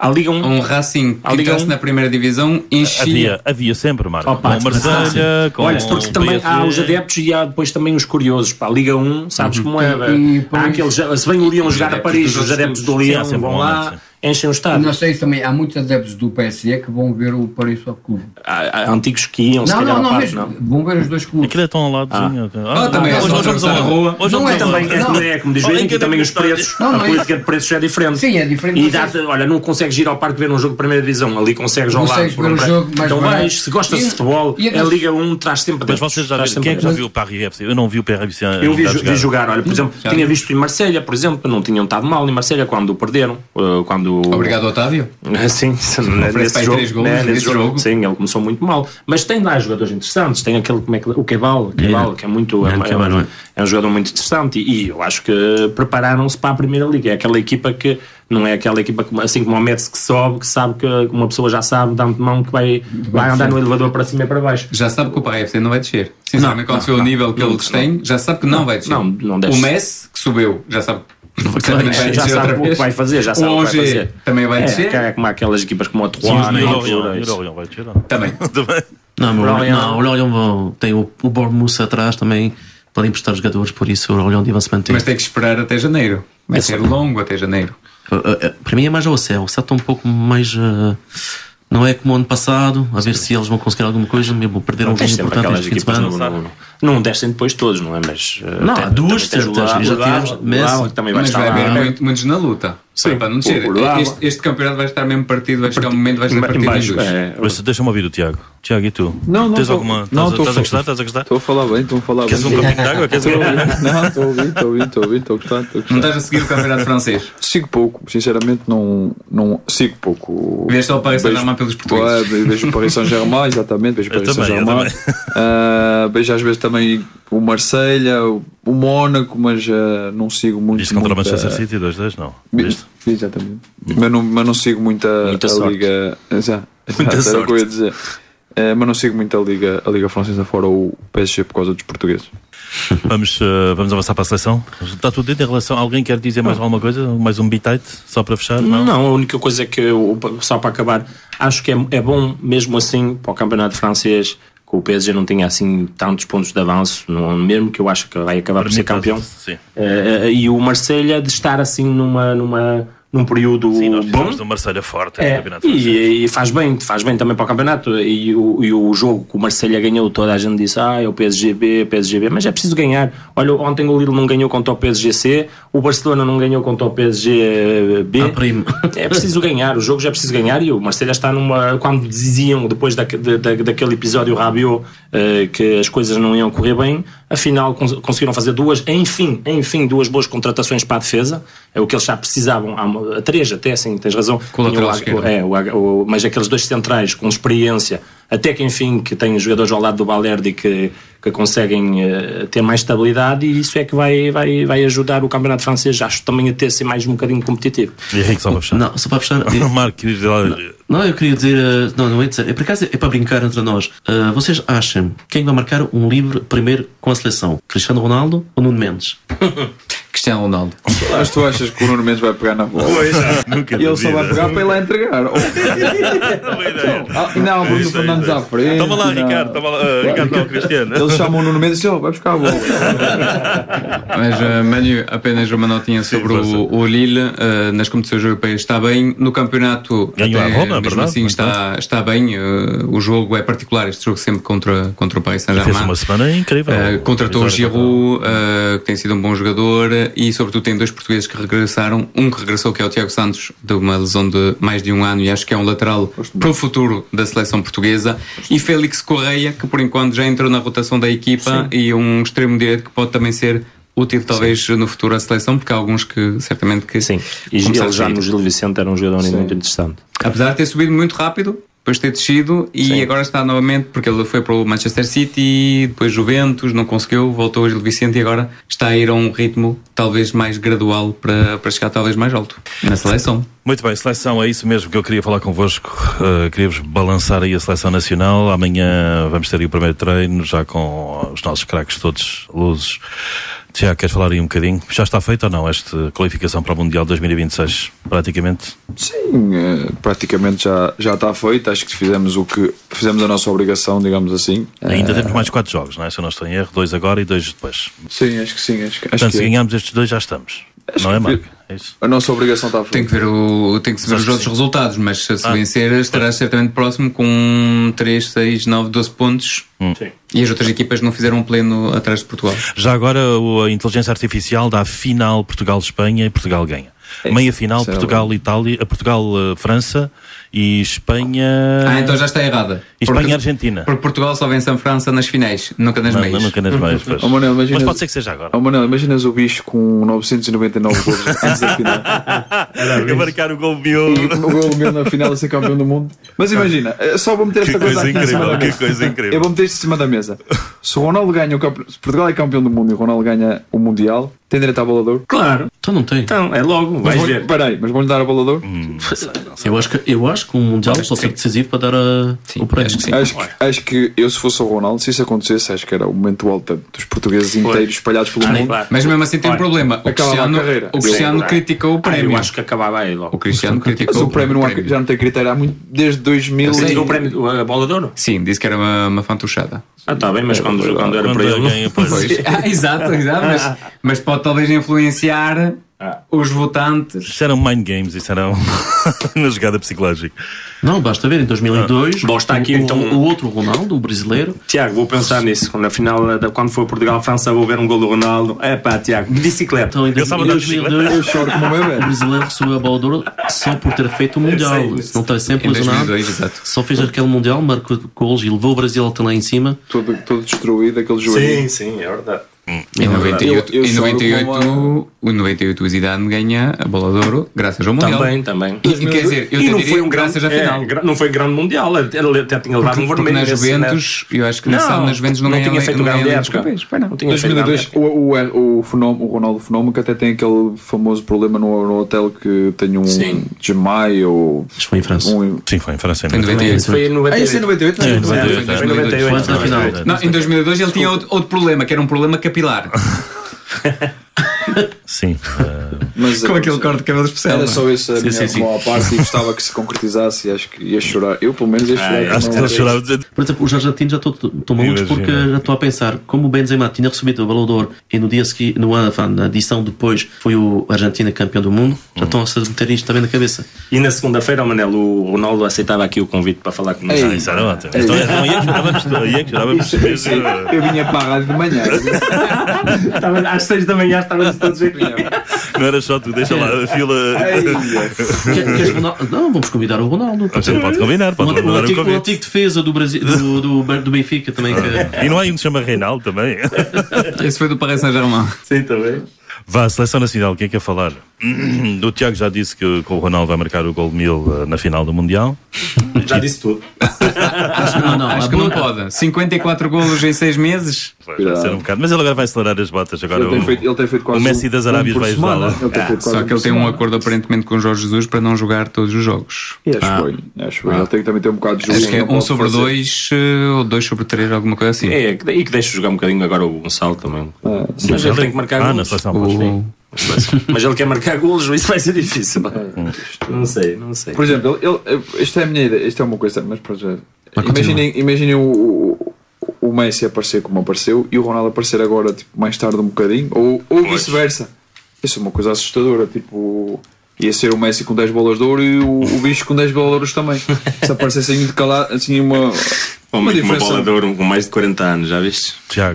A Liga um, um Racing a que Liga entrasse um, na primeira divisão enchia. Havia, havia sempre, Marco. Oh, pá, com Marselha, com olha, porque o também P S G. há os adeptos e há depois também os curiosos. Para a Liga um, sabes como é? E- e por há isso- aqueles, se vem o Leão jogar a adeptos Paris, dos os adeptos do Sim, há Leão sempre vão um lá, momento, enchem o estádio. Não sei se também há muitos adeptos do P S G que vão ver o Paris Futebol Clube. Há, há antigos que iam, se Não, calhar, não, à não, parte, mesmo. não. Vão ver os dois clubes. Aquilo é tão ao ladozinho. Ah, também é hoje só nós vamos atravessar a a rua. Hoje Não vamos é a Também é, Olha, é como diz Oh, bem, em aqui cada também os estádio. preços, Não, a não é- política de preços é diferente. Sim, é diferente, E mas dá, é- olha, não consegues ir ao parque ver um jogo de primeira divisão, ali consegues ao lado. Consegues por ver um o pré- jogo mais Então barato. vais, se gostas E- de futebol, e a a- Liga um traz sempre Mas adeptos, vocês já traz viram, sempre quem é que já adeptos. viu o Paris F C? Eu não vi o Paris F C. Eu vi, jogar. vi jogar, olha, por exemplo, Já tinha vi. visto em Marselha, por exemplo, não tinham estado mal em Marselha quando o perderam. uh, Quando... Obrigado, Otávio. Sim, para nesse aí jogo, três golos né, nesse nesse jogo. jogo. Sim, ele começou muito mal. Mas tem lá jogadores interessantes. Tem aquele, como é que, o Keval, Keval, que é muito. É, É, é, Keval, não é? é um jogador muito interessante. E, e eu acho que prepararam-se para a Primeira Liga. É aquela equipa que. Não é aquela equipa que, assim como o Metz que sobe, que sabe que uma pessoa já sabe, dá-me de mão que vai, vai andar no elevador para cima e para baixo. Já sabe que o Paris F C não vai descer. Sinceramente, Não, quando se vê o não, nível que não, eles não. têm, já sabe que não vai descer. Não, não desce. O Messi, que subiu, já sabe. certamente vai Já descer sabe outra o que vez. vai fazer, já sabe O o que vai Angers fazer. também vai É, descer. que é como aquelas equipas como a E Troyes. o e Lorient, tudo e o isso. Lorient vai descer. Também. Também. Não, mas o Lorient- Lorient- não, o Lorient vão- tem o, o Bournemouth atrás também para emprestar jogadores, por isso o Lorient vai se manter. Mas tem que esperar até janeiro. Vai ser longo até janeiro. Uh, uh, uh, para mim é mais ao céu. O céu está um pouco mais. uh, não é como o ano passado, a ver se eles vão conseguir alguma coisa, mesmo perderam um jogo Tens sempre importante aquelas este fim de equipas semana. não, não, não descem depois todos, não é? Mas uh, Não, tem- há duas também tens o certas, Lula- já o Lula- tivemos o Messi. Lula que também vai Mas estar vai lá. haver muito, muitos na luta. Sim. Para não descer. O Lula- Este, este campeonato vai estar mesmo partido, vai chegar um momento, vai estar Em partido em baixo, dois. é, Mas deixa-me ouvir o Tiago. Tiago, e tu? Não, não Tens tô- alguma. não, Estás tô a- estás a fa- gostar? Estás a gostar? Estou a falar bem, estou a falar Queres um bem. copinho de água? Queres um Estou a copinho? ouvir. Não, estou a ouvir, estou a ouvir, estou a ouvir, estou a gostar, estou a Não gostar. estás a seguir o campeonato francês? Sigo pouco, sinceramente não, não sigo pouco. Vês só o Paris Vejo- Saint-Germain pelos portugueses. Ué, vejo o Paris Saint-Germain, exatamente, vejo o Eu Paris também, eu Saint-Germain. Ah, vejo às vezes também o Marselha, o, o Mónaco, mas ah, não sigo muito. Viste contra o muito, Manchester ah, City dois dois, não? vi- Viste? Exatamente. Mas não, mas não sigo muito a, Muita a sorte. Liga. Exato, Muita exato, era o que eu ia sorte. dizer. Eh, mas não sigo muito a Liga, a Liga Francesa fora o P S G por causa dos portugueses. Vamos, uh, vamos avançar para a seleção. Está tudo dentro em relação. Alguém quer dizer mais alguma coisa? Mais um bitite? Só para fechar? Não? Não, a única coisa que eu, só para acabar, acho que é, é bom mesmo assim para o campeonato francês, que o P S G não tinha assim tantos pontos de avanço, não, mesmo que eu acho que vai acabar por ser campeão. Sim. Eh, e o Marselha de estar assim numa, numa, num período Sim, nós bom. precisamos de um Marselha forte no É, campeonato francês. e, e faz bem, faz bem também para o campeonato. E o, e o jogo que o Marselha ganhou, toda a gente disse: ah, é o P S G B, P S G B, mas é preciso ganhar. Olha, ontem o Lille não ganhou contra o P S G C, o Barcelona não ganhou contra o P S G B. Ah, primo. É preciso ganhar, o jogo já é preciso ganhar. E o Marselha está numa. Quando diziam, depois da, da, da, daquele episódio Rabiot, uh, que as coisas não iam correr bem, afinal cons conseguiram fazer duas, enfim, enfim, duas boas contratações para a defesa. É o que eles já precisavam, há, há três até, sim, tens razão. Com o lateral o, esquerdo. é, o, o, mas aqueles dois centrais com experiência, até que enfim, que têm jogadores ao lado do Balerdi que, que conseguem uh, ter mais estabilidade, e isso é que vai, vai, vai ajudar o campeonato francês, acho, também a ter ser mais um bocadinho competitivo. E Henrique, só para fechar. Não, só para fechar. O Marco, queria dizer lá- Não, eu queria dizer. uh, Não, não é dizer. É por acaso é para brincar entre nós. Uh, vocês acham quem vai marcar um livre primeiro com a seleção? Cristiano Ronaldo ou Nuno Mendes? Cristiano Ronaldo. Mas tu achas que o Nuno Mendes vai pegar na bola? Nunca E ele só vai pegar para ir lá entregar. Oh, Boa ideia. ah, não, o Bruno Fernandes à frente. Toma lá, não. Ricardo. Toma lá, uh, Ricardo, não, Cristiano. Eles chamam o Nuno Mendes e dizem: oh, vai buscar a bola. Mas, uh, Manu, apenas uma notinha Sim, sobre força. o, o Lille. Uh, nas competições europeias está bem. No campeonato, Ganhou até, a Roma, é mesmo verdade, assim, não está, está bem. Uh, o jogo é particular, este jogo sempre contra, contra o Paris Fez Saint-Germain. uma semana incrível. Uh, contratou o Vitória Giroud, uh, que tem sido um bom jogador, e sobretudo tem dois portugueses que regressaram. Um que regressou, que é o Tiago Santos, de uma lesão de mais de um ano, e acho que é um lateral para o futuro da seleção portuguesa. E Félix Correia, que por enquanto já entrou na rotação da equipa, e um extremo direito que pode também ser útil talvez no futuro à seleção, porque há alguns que certamente que Sim, e começaram ele já a sair. no Gil Vicente era um jogador muito interessante. Apesar de ter subido muito rápido, depois de ter descido, e Sim. agora está novamente, porque ele foi para o Manchester City, depois Juventus, não conseguiu, voltou ao Gil Vicente, e agora está a ir a um ritmo talvez mais gradual para, para chegar talvez mais alto na seleção. Muito bem, seleção, é isso mesmo que eu queria falar convosco. Uh, queria-vos balançar aí a seleção nacional. Amanhã vamos ter aí o primeiro treino, já com os nossos craques todos luzes Tiago, queres falar aí um bocadinho? Já está feita ou não esta qualificação para o Mundial dois mil e vinte e seis? Praticamente? Sim, eh, praticamente já, já está feito. Acho que fizemos o que fizemos a nossa obrigação, digamos assim. Ainda Eh, temos mais quatro jogos, não é? Se eu não estou em erro, dois agora e dois depois. Sim, acho que sim. Acho, que- acho Portanto, que se é. ganharmos estes dois, já estamos. Acho não que é, vi- Marco? É isso. A nossa obrigação está feita. Tem que ver, o, tem que se ver Acho os que outros sim. resultados, mas se Ah. vencer estarás certamente próximo com três, seis, nove, doze pontos. Sim. E as outras equipas não fizeram um pleno atrás de Portugal. Já agora o- a inteligência artificial dá final Portugal-Espanha e Portugal ganha. Meia final isso é Portugal-Itália, Portugal-França e Espanha. Ah, então já está errada. E Porque- Espanha-Argentina. Porque Portugal só vence a França nas finais, nunca nas Não, meias. nunca nas meias, pois. Oh, Manel, imagina- Mas pode ser que seja agora. Oh, Manel, imaginas o bicho com novecentos e noventa e nove gols antes da final. A marcar o gol mil. E o gol meu na final a ser campeão do mundo. Mas imagina, eu só vou meter Que esta coisa coisa aqui em cima incrível, da que mesa. coisa incrível. Eu vou meter isto em cima da mesa. Se o Ronaldo ganha o campe... se Portugal é campeão do mundo e o Ronaldo ganha o Mundial, tem direito à bola de ouro? Claro. Então não tem. Então, é logo, Mas vais vou- ver. Peraí, mas vão-lhe dar a bola de ouro? Eu acho que, eu acho que um Mundial pode ser decisivo para dar a, o prémio. acho que sim. Acho, que, acho que eu, se fosse o Ronaldo, se isso acontecesse, acho que era o momento alto dos portugueses inteiros espalhados pelo Ah, mundo. claro. Mas mesmo assim tem um Olha, problema. O acabava a Cristiano, carreira. o Cristiano Sim, criticou o Ah, prémio. eu acho que acabava aí logo. O Cristiano criticou Mas o prémio, não há- prémio. já não tem critério há muito, desde dois mil. Sim, e- o prémio, a bola de ouro? Sim, disse que era uma, uma fantochada. Ah, está bem, mas quando, quando era Quando para ele. ganha, pois. Ah, exato, exato. Mas, mas pode talvez influenciar os votantes. Isso eram mind games, isso era um- uma jogada psicológica. Não, basta ver, em dois mil e dois, Bom, está aqui, o, então- o outro Ronaldo, o brasileiro, Tiago, vou pensar nisso. Na final, da- quando for Portugal-França, vou ver um gol do Ronaldo. É pá, Tiago, de bicicleta. então em Eu estava a dar dois mil e dois, Eu choro como uma o bebê. brasileiro recebeu a bola de ouro só por ter feito o Mundial. sei, eu Se não está sempre Em dois mil e lesionado, dois, exato. só fez aquele Mundial, marcou gols e levou o Brasil até lá em cima. Todo, todo destruído, aquele joelho. Sim, sim, é verdade. Em noventa e oito, Eu- eu em choro noventa e oito, como o noventa e oito o Zidane ganha a bola de ouro graças ao Mundial. Também, também. E, e quer dizer, eu E te não diria foi um graças grande, à final. é, gra- não foi grande mundial, ele ele até tinha levado um Porque vermelho. na nesse, Juventus, eu acho que né? nessa, na Juventus não, não ganha tinha feito não ganha grande Liga dos época. Campeões. Pois não. Não tinha feito dois mil e grande dois, o, o, o, fenómeno, o Ronaldo Fenómeno, que até tem aquele famoso problema no, no hotel que tem um Sim. desmaio ou Isto foi em França. um. Sim, foi em França. Em noventa e oito. Foi em noventa Ah, e isso é oito. noventa e oito? É, Não, noventa e oito, Foi é. em noventa e oito. Foi até a final. Não, em dois mil e dois ele tinha outro, outro problema, que era um problema capilar. Sim. eh, Mas, Com eh, aquele corte de cabelo especial. Era não é? só isso a Sim, minha sim, sim. maior parte e gostava que se concretizasse e acho que ia chorar. Eu, pelo menos, ia chorar. Ah, que acho que não- ele chorava. Por exemplo, os argentinos já estão estão malucos Imagina. porque já estou a pensar, como o Benzema tinha recebido o Balão de Ouro e no dia seguinte, no ano, enfin, na edição depois, foi o Argentina campeão do mundo, já estão a se meter isto também na cabeça. E na segunda-feira, Manel, o Ronaldo aceitava aqui o convite para falar conosco. Ei. Ah, isso era ótimo. Então, então aí é que chorávamos todos. Aí é que chorávamos todos. Eu vinha para a rádio de manhã. Estava às seis da manhã, estávamos todos aqui. Não era só tu, deixa lá a fila. Quer- queres Ronaldo? Não, vamos convidar o Ronaldo. Você pode combinar, O, pode o, mandar um antigo, o convite. antigo defesa do, Brasil, do, do, do Benfica também. Que, E não há um que se chama Reinaldo também? Esse foi do Paris Saint-Germain. Sim, também. Vá, Seleção Nacional, o que é que é falar? O Tiago já disse que, que o Ronaldo vai marcar o gol mil eh, na final do Mundial. Já disse tudo. acho que não, não. Acho a que não boa- pode. cinquenta e quatro golos em seis meses. Vai, vai ser um bocado. Mas ele agora vai acelerar as botas. Agora Ele tem o, feito, ele tem feito quase o Messi um- das um Arábias por vai semana. ajudá-lo. Ele tem feito quase Só que ele por tem um semana. acordo aparentemente com o Jorge Jesus para não jogar todos os jogos. E acho Ah. bem, acho bem. Ele tem que também ter um bocado de juízo. Acho que é não um pode sobre fazer- dois eh, ou dois sobre três, alguma coisa assim. É, que- e que deixa jogar um bocadinho agora o Gonçalo também. Ah, sim. Mas ele tem que marcar Ah, na golos. seleção, pois. O- Mas ele quer marcar golos, isso vai ser difícil. Não sei, não sei. Por exemplo, ele, ele, isto é a minha ideia, isto é uma coisa, mas para já. Vai Imaginem, imaginem o, o, o Messi aparecer como apareceu e o Ronaldo aparecer agora, tipo, mais tarde um bocadinho, ou, ou vice-versa. Isso é uma coisa assustadora, tipo. Ia ser o Messi com dez bolas de ouro e o, o bicho com dez bolas de ouro também. Se aparecesse assim, de calado, assim uma, Uma, uma uma diferença. bola de ouro com mais de quarenta anos, já viste? Tiago,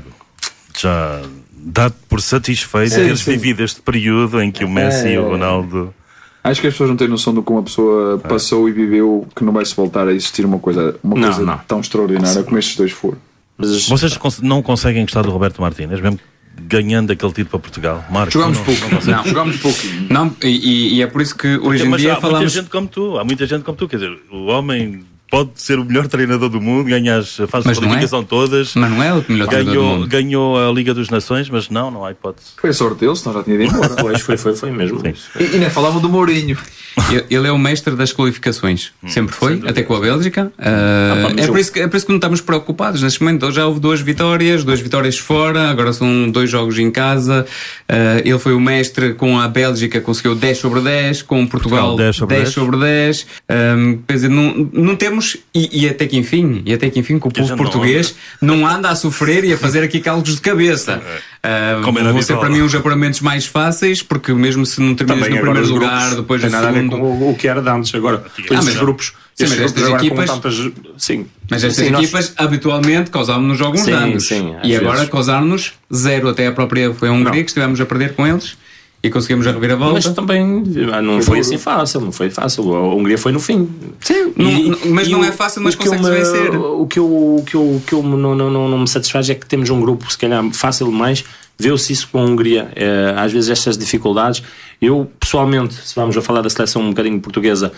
já dá-te por satisfeito Sim, teres sim. vivido este período em que o Messi e o Ronaldo. Acho que as pessoas não têm noção do que uma pessoa passou e viveu, que não vai se voltar a existir uma coisa, uma Não, coisa não. tão extraordinária como estes dois foram. Mas Vocês cons- não conseguem gostar do Roberto Martínez, mesmo ganhando aquele título para Portugal? Marcos, Jogámos não- pouco, não consegues? Não. jogámos pouquinho. Não, e, e é por isso que hoje em Mas dia há muita falamos. gente como tu, há muita gente como tu, quer dizer, o homem pode ser o melhor treinador do mundo, ganha as fases de qualificação é? todas. Mas não é o melhor treinador ganhou, do mundo. Ganhou a Liga dos Nações, mas não, não há hipótese. Foi a sorte dele, senão já tinha ido embora. Pois, foi, foi, foi mesmo. E, e nem falavam do Mourinho. Ele é o mestre das qualificações. Hum, Sempre foi, até com a Bélgica. Uh, ah, pá, é, por isso que, é por isso que não estamos preocupados. Neste momento já houve duas vitórias, duas vitórias fora, agora são dois jogos em casa. Uh, ele foi o mestre com a Bélgica, conseguiu dez sobre dez, com Portugal, Portugal dez sobre dez. sobre dez. Um, quer dizer, não, não temos, e, e até que enfim, e até que enfim, que o povo português não, não anda a sofrer e a fazer aqui cálculos de cabeça. Uh, vão ser para mim uns apuramentos mais fáceis, porque mesmo se não terminas no primeiro lugar, depois tem no nada segundo. A ver com o que era de antes agora. Ah, mas grupos. Sim, mas estas equipas, tantas, sim. mas estas sim, equipas nós... habitualmente causavam-nos alguns sim, danos. Sim, e agora vezes. causaram-nos zero. Até a própria foi a Hungria não. que estivemos a perder com eles e conseguimos a reviravolta. Mas também não foi assim fácil, não foi fácil. A Hungria foi no fim. Sim, e, não, mas não o, é fácil, mas consegue-se vencer. O que eu, o que eu, o que eu não, não, não, não me satisfaz é que temos um grupo, se calhar, fácil demais. Viu-se isso com a Hungria, é, às vezes estas dificuldades. Eu, pessoalmente, se vamos a falar da seleção um bocadinho portuguesa,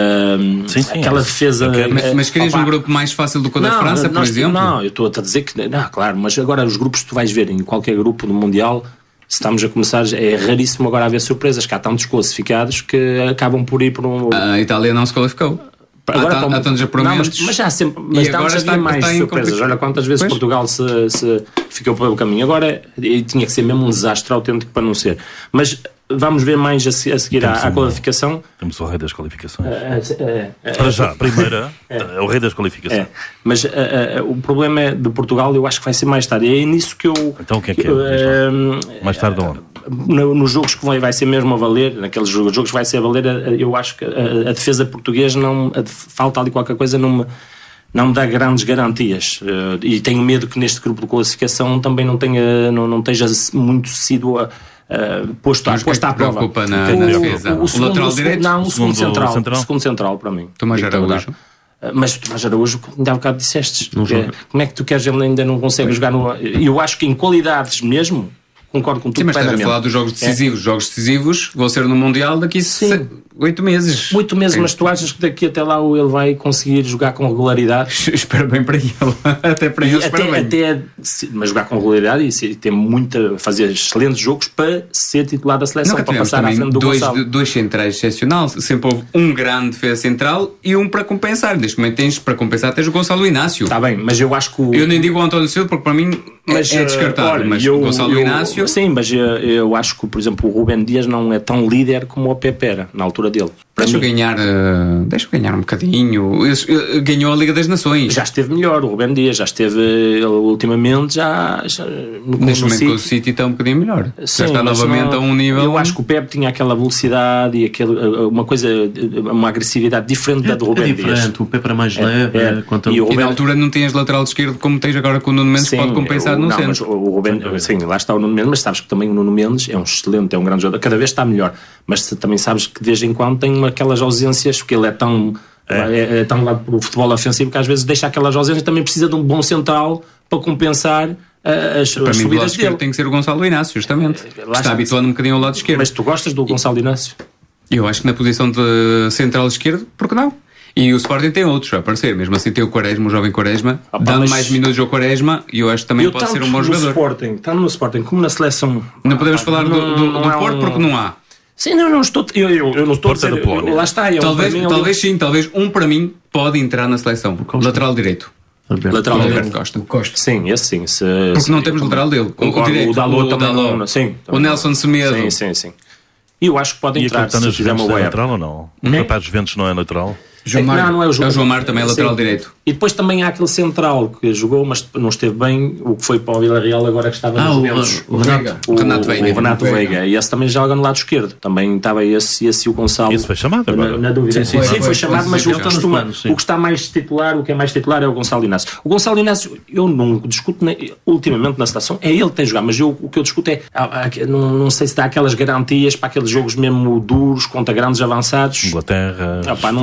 um, sim, sim, aquela defesa... Okay. Mas, mas querias opa, um grupo mais fácil do que o da França, nós, por exemplo? Não, eu estou a dizer que... Não, claro, mas agora os grupos que tu vais ver em qualquer grupo do Mundial, se estamos a começar, é raríssimo agora haver surpresas, que há tantos classificados que acabam por ir por um... A Itália não se qualificou. Agora há, há tantos apuramentos. Mas, mas já sempre, mas e agora está, mais está surpresas. Olha quantas vezes pois? Portugal se, se ficou pelo caminho. Agora tinha que ser mesmo um desastre autêntico para não ser. Mas vamos ver mais a, a seguir à, à qualificação. Temos o rei das qualificações. É, é, é, para já, primeira, é, é o rei das qualificações. É. Mas uh, uh, o problema é de Portugal, eu acho que vai ser mais tarde. E é nisso que eu. Então o que é que é? Uh, mais tarde onde? No, nos jogos que vai, vai ser mesmo a valer, naqueles jogos, jogos que vai ser a valer, eu acho que a, a defesa portuguesa não, a, falta ali qualquer coisa, não me, não me dá grandes garantias. Uh, e tenho medo que neste grupo de classificação também não tenha, não, não esteja muito sido a. Uh, posto, Mas posto à prova. Na, na defesa? O, o, o, segundo, o lateral direito? Não, o segundo, segundo central, central. O segundo central para mim. Tomás Araújo. Uh, mas o Tomás Araújo, ainda há bocado disseste. É, como é que tu queres, ele ainda não consegue jogar no. Eu acho que em qualidades mesmo. Concordo com tudo. Sim, mas estás a falar dos jogos decisivos. Os é. jogos decisivos vão ser no Mundial daqui oito meses. Oito meses, é. Mas tu achas que daqui até lá ele vai conseguir jogar com regularidade? Espero bem para ele. Até para ele, até, espero bem. Até, mas jogar com regularidade e ter muita, fazer excelentes jogos para ser titular da seleção, Nunca para passar à frente do dois, Gonçalo. Dois centrais excepcionais. Sempre houve um grande defesa central e um para compensar. Neste momento tens para compensar tens o Gonçalo Inácio. Está bem, mas eu acho que o... Eu nem digo o António Silva porque para mim mas, é descartável. Olha, mas o Gonçalo eu, Inácio... Sim, mas eu, eu acho que, por exemplo, o Rubén Dias não é tão líder como o Pepe era na altura dele. Deixa-o ganhar, uh, deixa ganhar um bocadinho. Ele, uh, ganhou a Liga das Nações. Já esteve melhor, o Rubén Dias já esteve ele, ultimamente já, já no, neste no momento City. O City está um bocadinho melhor. Sim, já está novamente não, a um nível. Eu acho que o Pepe tinha aquela velocidade e aquele, uma coisa, uma agressividade diferente é, da do Rubén é diferente. Dias. O Pepe era mais leve. É, é. Quanto e, ao... e na altura não tinhas lateral esquerdo como tens agora com o Nuno Mendes, sim, pode compensar o, no não, centro. Mas o Rubén, sim, lá está o Nuno Mendes, mas sabes que também o Nuno Mendes é um excelente, é um grande jogador, cada vez está melhor, mas também sabes que de vez em quando tem aquelas ausências, porque ele é tão é, é, é tão lado para o futebol ofensivo que às vezes deixa aquelas ausências, também precisa de um bom central para compensar as, para as mim, subidas dele. Tem que ser o Gonçalo Inácio, justamente. Lá está, está habituando um bocadinho ao lado esquerdo. Mas tu gostas do Gonçalo Inácio? Eu acho que na posição de central esquerdo, porque não? E o Sporting tem outros a aparecer, mesmo assim tem o Quaresma, o jovem Quaresma, ah, pá, dando mas... mais minutos ao Quaresma, e eu acho que também eu pode ser um bom jogador. Sporting, tanto no Sporting como na seleção. Não podemos ah, falar não, do, do, não do é Porto um... porque não há. Sim, não, não estou. Eu, eu, eu não estou a dizer, da Polónia. Lá está, eu, talvez, mim, talvez eu... sim, talvez um para mim pode entrar na seleção. Lateral direito. Alberto. Lateral Alberto Costa. Costa. Sim, esse sim. Se, porque se, não temos lateral dele. O, o, direito, o Dalot o, também Dalot, não, sim, o Nelson Semedo. Sim, sim, sim. E eu acho que pode entrar se fizer uma web. É lateral ou não? O rapaz dos Ventos não é lateral? João Mar, não, não é o João, é o João Mar, também é lateral sim. direito. E depois também há aquele central que jogou, mas não esteve bem, o que foi para o Villarreal agora que estava ah, nos o, Ventos. O, o Renato, o, Renato Veiga. O Renato Veiga. E esse também joga no lado esquerdo. Também estava esse e esse o Gonçalo. Esse foi chamado agora? Na, na dúvida. Sim, sim, sim, sim, foi, foi chamado, foi, mas o que, costuma, planos, o que está mais titular, o que é mais titular é o Gonçalo Inácio. O Gonçalo Inácio, eu não discuto ne, ultimamente na seleção, é ele que tem de jogar, mas eu, o que eu discuto é, não, não sei se dá aquelas garantias para aqueles jogos mesmo duros contra grandes avançados. Inglaterra, ah, pá, não, França.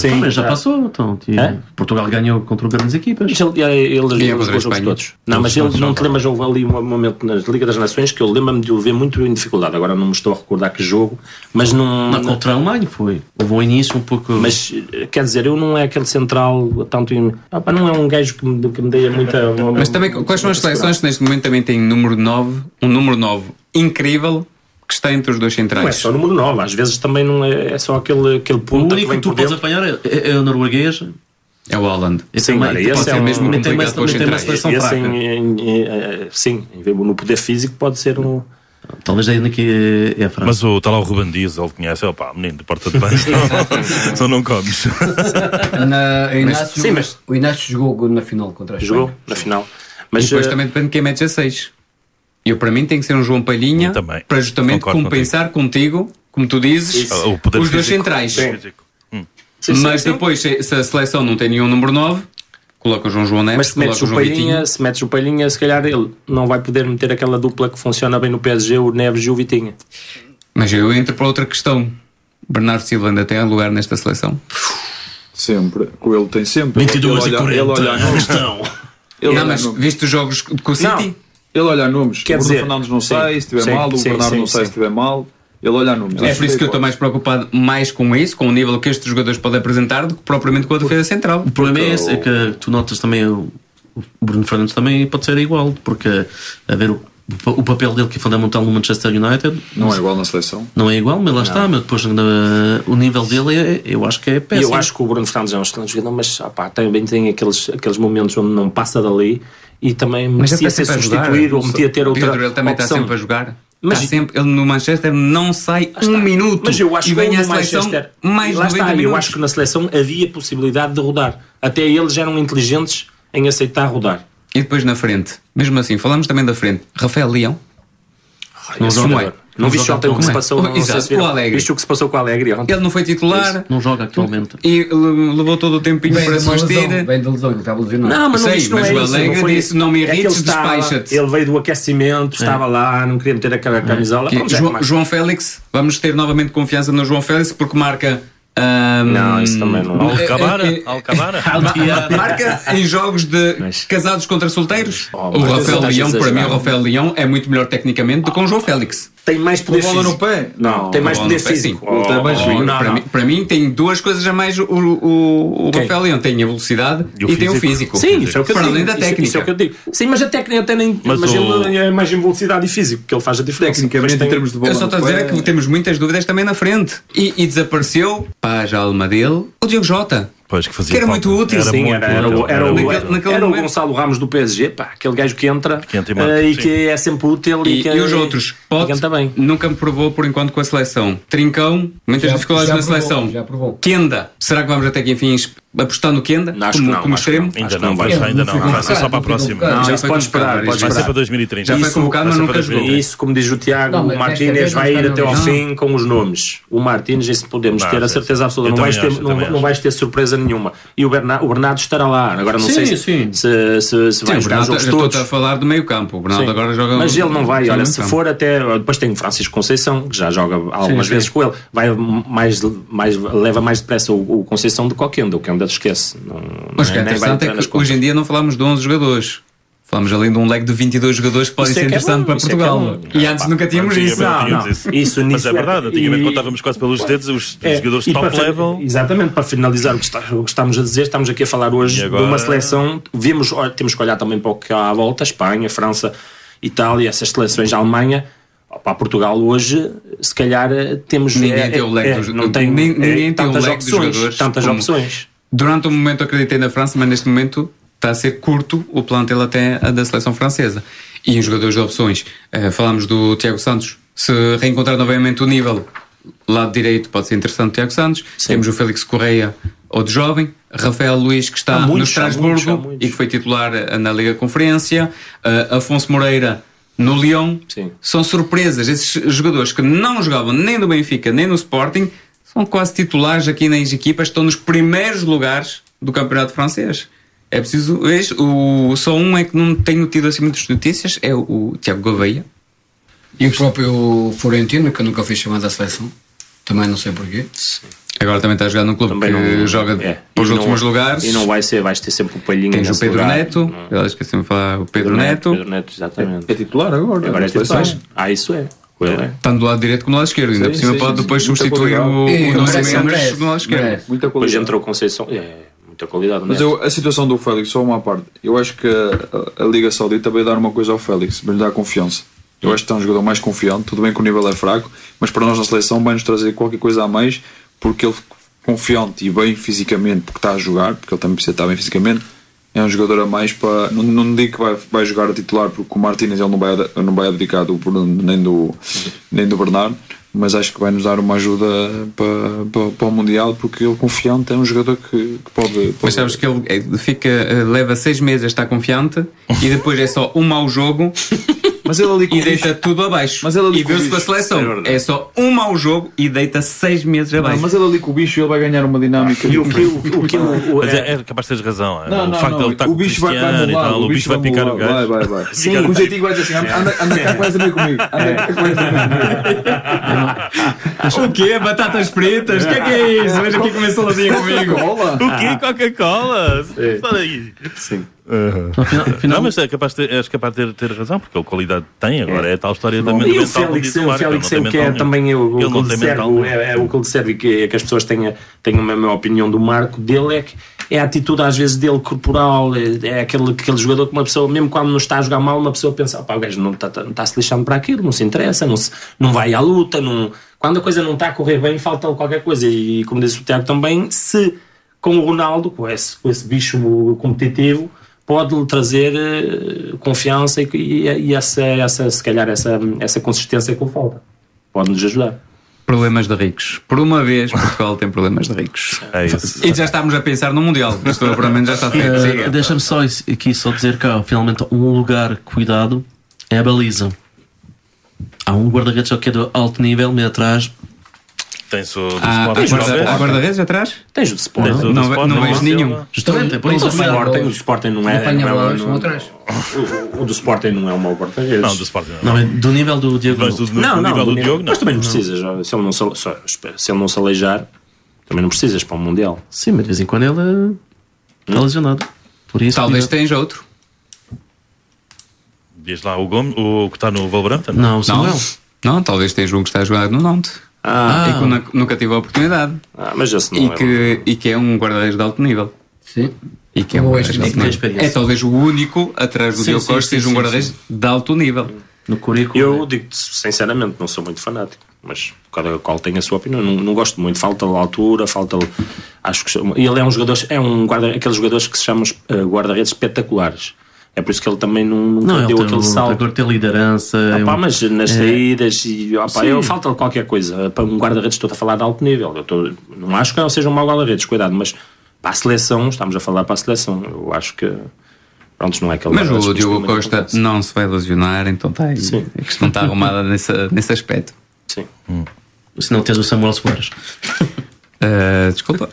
Sim, Mas já é. passou, então. Tia, É? Portugal ganhou contra grandes equipas. Mas ele, ele, ele Ganhou jogou contra a os jogos Espanha. todos. Não, mas ele não te lembras, houve ali um momento na Liga das Nações que eu lembro-me de o ver muito em dificuldade. Agora não me estou a recordar que jogo, mas não. Não, contra a Alemanha foi. Houve um início um pouco. Mas quer dizer, eu não é aquele central tanto em, ah, pá, não é um gajo que me, que me dê muita. Mas também, quais são as seleções que neste momento também têm número nove, um número nove incrível que está entre os dois centrais? Não é só o número nove, às vezes também não é, é só aquele, aquele o ponta que único vem que tu por podes dentro. apanhar é, é, é o norueguês. É o Haaland. Esse Sim, também- olha, pode esse ser é um- mesmo também tem tem mais- uma também tem uma centrais. seleção E assim, fraca. em- em- em- sim, em- no poder físico pode ser um. Talvez ainda que é a França. Mas o tal o Ruben Dias, ele conhece, opá, menino de porta de banho, só, só não comes. Na, o, Inácio, sim, mas- o Inácio jogou na final contra a Espanha. Jogou na final. E Mas depois eh, também depende de quem mete a seis. Eu, para mim, tem que ser um João Palhinha Eu também. para justamente Concordo compensar contigo, como tu dizes, Isso. O poder os dois físico. centrais. Físico. Hum. sim, sim, Mas sim. depois, se se a seleção não tem nenhum número nove, coloca o João João Neves, Mas se metes, coloca o o João Vitinho. Palhinha, se metes o Palhinha, se calhar ele não vai poder meter aquela dupla que funciona bem no P S G, o Neves e o Vitinha. Mas eu entro para outra questão. Bernardo Silva ainda tem lugar nesta seleção? Sempre. Com ele tem sempre. vinte e dois ele e olha, ele olha a quarenta. nomes. Estão. Ele Não, olha mas nomes. viste os jogos com o City? Não. Ele olha a nomes. Quer o Bruno dizer, Fernandes não sim, sai se estiver sim, mal, o sim, Bernardo sim, não sai sim. se estiver mal. Ele olha nomes. É por isso que eu estou mais preocupado mais com isso, com o nível que estes jogadores podem apresentar, do que propriamente com a defesa central. O problema é esse, é que tu notas também o, o Bruno Fernandes também pode ser igual, porque a ver o, o papel dele que é fundamental no Manchester United Não é igual na seleção. não é igual, mas lá está, mas depois na- o nível dele é, eu acho que é E péssimo. eu acho que o Bruno Fernandes é um excelente jogador, mas opá, também tem aqueles, aqueles momentos onde não passa dali e também Mas ele merecia está ser sempre a jogar. substituído ou merecia ter outra Pedro, ele também está opção. sempre a jogar. Mas- Está sempre, ele no Manchester não sai um minuto. Mas eu acho e que vem no à seleção Manchester, mais lá de noventa está, minutos. eu acho que na seleção havia possibilidade de rodar. Até eles eram inteligentes em aceitar rodar. E depois na frente, mesmo assim, falamos também da frente. Rafael Leão. Não, Esse joga. jogador. Não viste joga ontem o que se como é? passou? Oh, Não sei exato, se viram. o Alegre. Viste o que se passou com o Alegre ontem? Ele não foi titular Não joga atualmente. e le- levou todo o tempinho Vem para de se uma lesão, vestir. vem de lesão, ele estava lesionado. Não, mas não, Sei, isto não mas é o isso, Alegre foi- disse, "Não me é que irrites, ele estava- despacha-te." Ele veio do aquecimento, estava lá, não queria meter aquela camisola. Que Vamos ver João, como é. João Félix, vamos ter novamente confiança no João Félix porque marca. ahm, Não, isso também não. Alcabara? É, é, Alcabara? Ma- Marca em jogos de Mas- casados contra solteiros. Oh, o mas Rafael estás a Leão, para mim, o exagerar. Rafael Leão é muito melhor tecnicamente do que o João Félix. Tem mais Com a poder bola no físico. pé? Não, tem mais Com a poder bola no pé, físico. sim. Oh, Tem mais oh, físico. não, para, não. Mim, para mim, tem duas coisas a mais o, o, o Quem? Rafael Leão. Tem a velocidade E o e, tem o físico. físico. Sim, isso é o que eu Para digo. além da Isso- técnica. Isso é o que eu digo. Sim, mas a técnica até nem. Mas Mas, o- ele é mais em velocidade e físico, que ele faz a diferença. Tecnicamente, Mas tem- em termos de bola Eu só estou a no dizer é pé, que temos muitas dúvidas também na frente. E, e desapareceu, pá, já a alma dele, o Diogo Jota. Pois, que fazia Que era falta. muito útil. Sim, muito era, era, o- útil. era, o- Naquele- era, naquele era o momento. Gonçalo Ramos do P S G, pá, aquele gajo que entra, Que entra e marca, eh, e sim. que é sempre útil E, e, que, e os outros? e Pote canta bem. nunca me provou por enquanto com a seleção. Trincão, muitas Já- dificuldades já na provou, seleção. já provou. Kenda, será que vamos até que enfim apostar no Kenda Não, acho como, que não, como acho que extremo? não. Ainda Acho que não, não vai vai. ser, ainda Não não. foi Vai ser só para a convocado, não foi próxima. convocado. Não, Já isso foi pode esperar, convocado, pode Vai ser esperar. para dois mil e trinta. Já foi Isso convocado, vai mas ser nunca para jogou. dois mil e trinta. Isso, como diz o Tiago, Não, o mas Martínez desta vez vai não ir está até ao no- fim com os nomes. O Martínez, isso podemos Não, ter a sim, certeza sim. absoluta. Eu Não vais, ter, também acho, eu não, também não acho. vais ter surpresa nenhuma. E o Bernardo, o Bernardo estará lá. Agora não Sim, sei se, sim. se, se, se vai Sim, o jogar os Bernardo, jogos já estou todos. a falar do meio campo. O Bernardo Sim. agora joga. Mas ele não vai, joga olha, no se campo. for até. Depois tem o Francisco Conceição, que já joga algumas sim. vezes com ele, vai mais, mais, leva mais depressa o, o Conceição do que o Kenda. O Kenda esquece. Não, Mas o que é nem vai interessante entrar é nas que contas. hoje em dia não falamos de onze jogadores. Falamos além de um leque de vinte e dois jogadores que podem Isso é ser que é interessantes bom, para isso é que é Portugal. bom. E antes nunca tínhamos isso. Antigamente Não, tínhamos não. isso. Isso Mas nisso é é- verdade, antigamente e- contávamos quase pelos dedos os É, jogadores e top para- level. Exatamente, para finalizar o que, está- o que estamos a dizer, estamos aqui a falar hoje E agora- de uma seleção. Vimos, olha, temos que olhar também para o que há à volta: Espanha, França, Itália, essas seleções, a Alemanha. Para Portugal hoje, se calhar temos. Ninguém é, tem o leque é, dos- não tem, ninguém- é, ninguém tem o tantas leque dos opções, jogadores tantas como- opções. Durante um momento acreditei na França, mas neste momento está a ser curto o plantel até a da seleção francesa. E os jogadores de opções, eh, falamos do Tiago Santos, se reencontrar novamente o nível, lado direito pode ser interessante o Tiago Santos. Sim. Temos o Félix Correia, outro jovem, Rafael Luís, que está Há no muitos, há Estrasburgo muitos, há muitos. e que foi titular eh, na Liga Conferência, eh, Afonso Moreira no Lyon. Sim. São surpresas, esses jogadores que não jogavam nem no Benfica nem no Sporting são quase titulares aqui nas equipas, estão nos primeiros lugares do campeonato francês. É preciso. Veja, o, só um é que não tenho tido assim muitas notícias, é o, o Tiago Gouveia. E o próprio Florentino, que eu nunca fiz chamada à seleção. Também não sei porquê. Agora também está a jogar num clube Também que não- joga é. para os E últimos não- lugares. E não vai ser, vais ter sempre o Palhinha. Tens o nesse Pedro lugar. Neto, Não. eu esqueci-me de falar, o Pedro Neto, Pedro Neto, exatamente. É titular agora. Agora é na seleção. titular. Ah, isso é. Ele é. tanto do lado direito como do lado esquerdo. Ainda Sim, por cima sim, pode sim, depois sim. Muita substituir o, qualidade. o E Nuno merece, Mendes merece, do lado esquerdo. merece. Muita Depois qualidade. entrou o Conceição. É, muita qualidade. Mas eu, a situação do Félix, só uma parte. Eu acho que a, a Liga Saudita veio dar uma coisa ao Félix, vai lhe dar confiança. Eu acho que está um jogador mais confiante. Tudo bem que o nível é fraco, mas para nós na seleção vai-nos trazer qualquer coisa a mais, porque ele, confiante e bem fisicamente, porque está a jogar, porque ele também precisa estar bem fisicamente, é um jogador a mais para. Não, não digo que vai, vai jogar a titular, porque o Martínez ele não vai, não vai abdicar do Bruno nem do, nem do Bernardo, mas acho que vai nos dar uma ajuda para, para, para o Mundial, porque ele confiante é um jogador que, que pode, pode. Mas sabes que ele é, fica, eh, leva seis meses a estar confiante e depois é só um mau jogo Mas ele ali com e o bicho- deita tudo abaixo. Mas ele ali e com o vê-se com a bicho- seleção. É É, verdade. só um mau jogo e deita seis meses Não, abaixo. mas ele ali com o bicho ele vai ganhar uma dinâmica. E o que o, o, que o, o Mas é, é, é capaz de teres razão. é. Não, o não, facto não, de ele estar o com o bicho vai, vai Cristiano e molar, tal, o bicho vai picar o molar. gajo. Vai, vai, vai. Sim. Com o jeitinho vai dizer assim: anda, anda cá, começa também comigo. Anda cá, começa também comigo. O quê? Batatas fritas? O que é que é isso? Veja aqui começou sozinha comigo. Cola. O quê? Coca-Cola? Olha aí. sim. Afinal, afinal Não, mas é capaz de ter, és capaz de ter, ter razão, porque ele qualidade tem. Agora é, a tal história da E mente o mental do Félix, o titular, Félix que é ele o não que tem é mental também é o, o Ele que não lhe tem serve, mental é, é o que lhe serve e que, que as pessoas tenham, tenham a mesma opinião do Marco dele, é que é a atitude às vezes dele corporal, é, é aquele, aquele jogador que uma pessoa, mesmo quando não está a jogar mal, uma pessoa pensa, pá, o gajo não está, não está se lixando para aquilo, não se interessa, não, se, não vai à luta, não, quando a coisa não está a correr bem, falta qualquer coisa. E como disse o Tiago também, se com o Ronaldo, com esse, com esse bicho competitivo, pode-lhe trazer uh, confiança e, e, e essa, essa, se calhar essa, essa consistência que lhe falta. Pode-nos ajudar. Problemas de ricos. Por uma vez, Portugal tem problemas de ricos. É isso. E já estamos a pensar no Mundial. Isto pelo menos já está feito. Uh, Siga. Deixa-me só isso- aqui só dizer que há finalmente um lugar cuidado é a baliza. Há um guarda-redes só que é de alto nível, meio atrás. Tens o do Há, Sporting, há, guarda, há talvez. guarda-redes atrás? Tens o Sporting. Tens o do Não, Sporting, não vejo Silva. nenhum. Justamente, é por O isso do que eu- Sporting, o do Sporting não é. Apanha não é- bolas, não- vão atrás. o, o do Sporting não é um mau guarda-redes. Não, do Sporting. Não, Não, é do nível do Diego. Mas do, do, Não, do não, nível do do- Diogo, não. mas também não precisas. já. Se ele não se, só- se ele não se aleijar, também não precisas para o Mundial. Sim, mas de vez em quando ele está lesionado. Por isso, Talvez cuidado. tens outro. Diz lá o Gomes, o que está no Wolverhampton. Não, o Não? Samuel. Não, talvez tenhas um que está a jogar no Nantes. Ah, E que nu- nunca tive a oportunidade. ah, mas esse não E é. que, e que é um guarda-redes de alto nível. Sim. E que é Boa um guarda-redes de alto experiência. nível. Experiência. É talvez o único atrás do Sim, Diogo sim, Costa sim, seja um sim, guarda-redes de alto nível. No currículo. Eu digo-te sinceramente, não sou muito fanático, mas cada qual tem a sua opinião. Não, não gosto muito, falta-lhe altura, falta-lhe. Acho que ele é um jogador, é um guarda, aqueles jogadores que se chamam uh, guarda-redes espetaculares. É por isso que ele também não, nunca Não, ele deu tem, aquele um- salto. agora tem liderança. Ah, é pá, um- mas nas é- saídas e ah, pá, Sim. eu, falta-lhe qualquer coisa. Para um guarda-redes, estou a falar de alto nível. Eu estou, não acho que ele seja um mau guarda-redes, cuidado, mas para a seleção, estamos a falar para a seleção. Eu acho que. Pronto, não é aquele Mas guarda-redes o que Diogo normalmente Costa acontece. não se vai lesionar, então está aí. Sim. A questão está arrumada nesse, nesse aspecto. Sim. Se não tens o Samuel Soares. Uh, desculpa.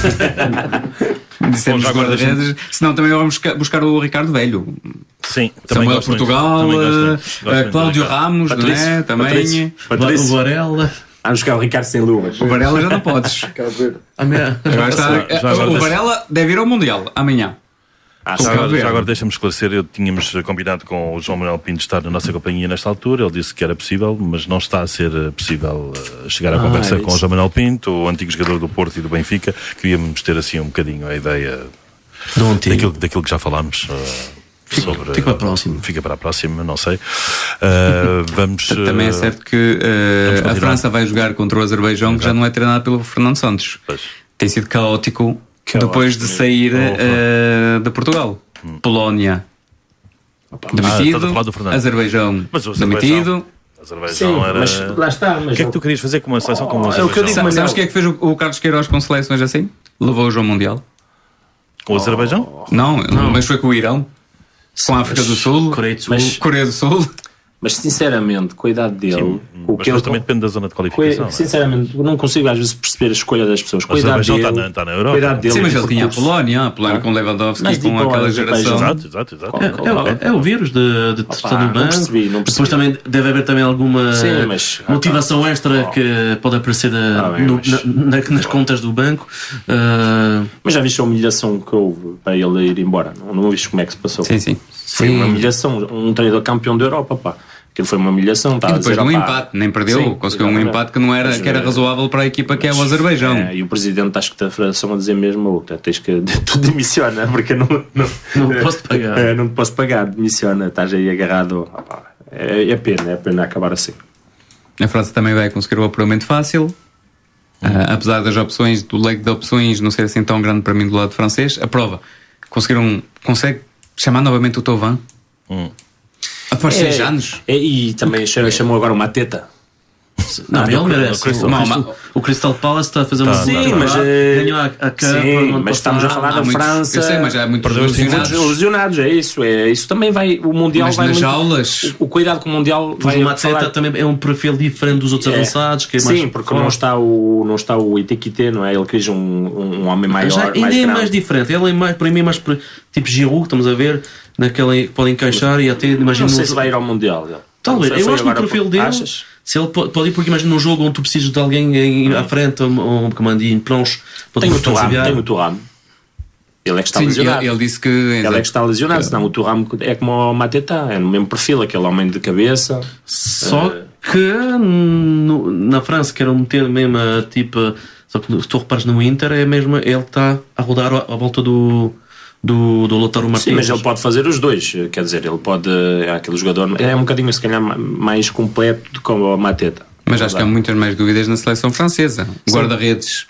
Dissemos Bom, já agora guarda-redes, senão também vamos buscar, buscar o Ricardo Velho. Sim, também Samuel gosto muito. Portugal, Também gosto muito. uh, Gosto muito do Cláudio Ricardo. Ramos, não é? Patrício, Também. Patrício. O Patrício. Varela. Vamos buscar o Ricardo sem luvas. O Varela já não podes. Ah, minha- Agora está, Já- já agora o deixa- Varela deve ir ao Mundial amanhã. Ah, Já sim. agora, ver. já agora deixa-me esclarecer, eu tínhamos combinado com o João Manuel Pinto estar na nossa companhia nesta altura, ele disse que era possível, mas não está a ser eh, possível eh, chegar à Ah, conversa é com o isso. João Manuel Pinto, o antigo jogador do Porto e do Benfica. Queríamos ter assim um bocadinho a ideia Do antigo. daquilo, daquilo que já falámos. eh, sobre, fica para a próxima. Fica para a próxima, não sei. Eh, vamos. Também é eh, certo que uh, vamos a continuar. França vai jogar contra o Azerbaijão, que já não é treinado pelo Fernando Santos. Pois. Tem sido caótico, Caótico depois de mesmo. sair Oh, uh, de Portugal. Polónia Ah, demitido, estás a falar do Fernando. Azerbaijão Mas o Azerbaijão- demitido. Azerbaijão Sim, era. mas lá está. Mas O que é que tu querias fazer com uma seleção como o é o que eu Azerbaijão? digo, Sa- mas Sabes não. o que é que fez o, o Carlos Queiroz com seleções assim? Levou o João Mundial? Com o Azerbaijão? Não, mas foi com o Irão, com a África do Sul, Coreia do Sul. Mas- Coreia do Sul. Mas sinceramente, com a idade dele, Sim, o mas que ele também depende da zona de qualificação. Com, sinceramente, não consigo às vezes perceber a escolha das pessoas. Com a Mas idade já dele, está na, está na Europa. com a idade dele, Sim, mas ele porque tinha a os- Polónia, a Polónia Ah. com Lewandowski, Mas com digo, aquela olha, geração. Exato, exato, exato. É, é, o- é o vírus de, de estar no não banco. percebi, não percebi. Depois também deve haver também alguma Sim, mas- motivação extra Oh. que pode aparecer da- Ah, bem, no- mas- na- na- nas contas do banco. Ah, Mas já viste a humilhação que houve para ele ir embora? Não, não viste como é que se passou? Sim, sim. Foi uma humilhação. Um treinador campeão da Europa, pá. Aquilo foi uma humilhação. Tá E a depois dizer, de um opá, empate, nem perdeu, sim, conseguiu um exatamente. empate que, não era, Mas, que era eh, razoável para a equipa que é o Azerbaijão. É, e o presidente, acho que da federação a dizer mesmo: oh, tens que tu demiciona, porque não, não, Não posso pagar. É, não te posso pagar, demiciona, estás aí agarrado. Opá, é, é pena, é pena acabar assim. A França também vai conseguir o apuramento fácil. Ah, apesar das opções, do leque de opções não ser assim tão grande para mim do lado francês, a prova conseguiram, consegue chamar novamente o Thauvin Hum. após seis anos. É, e também chamou agora uma teta. não, Ah, ele do- merece. do Crystal- o, Não, Crystal, mas- o Crystal Palace está a fazer uma Tá, boa sim, temporada, mas, eh, ganhou a, a Cup sim, no ano mas estamos a passado. falar Há da muitos- França. eu sei, mas há muitos Perdeu este lesionados. encontro. Lesionados, é isso, é isso também vai. O Mundial Mas vai nas muito, jaulas. O, o cuidado com o Mundial Pois vai o Mateta falar- também é um perfil diferente dos outros É. avançados, que é mais Sim, porque forte. não está o não está o Itiquité, não é? Ele quis um, um, um homem maior, Já, ainda mais é grande. mais diferente. Ele é mais, para mim, é mais pre- tipo Giroud, que estamos a ver, naquela que pode encaixar e até imagino. Não sei um- se vai ir ao Mundial. Ele. Talvez, Não sei, eu foi acho que o agora perfil por- dele, Achas? se ele pode, pode ir, porque imagina num jogo onde tu precisas de alguém em, à frente, um, um, como eu digo, em planche, para Tem tu o Thuram, fazer- tem o Thuram. Ele é que está Sim, lesionado. ele, ele disse que. Ele é que está lesionado, senão o Thuram é como o Mateta, é no mesmo perfil, aquele homem de cabeça. Só Eh, que no- na França quero meter mesmo a tipo. Só que se tu repares no Inter, é mesmo ele está a rodar à, à volta do, do, do Lautaro Martínez. Sim, mas ele pode fazer os dois, quer dizer, ele pode. É aquele jogador, é um bocadinho se calhar mais completo do que o Mateta. Mas acho que há muitas mais dúvidas na seleção francesa. O guarda-redes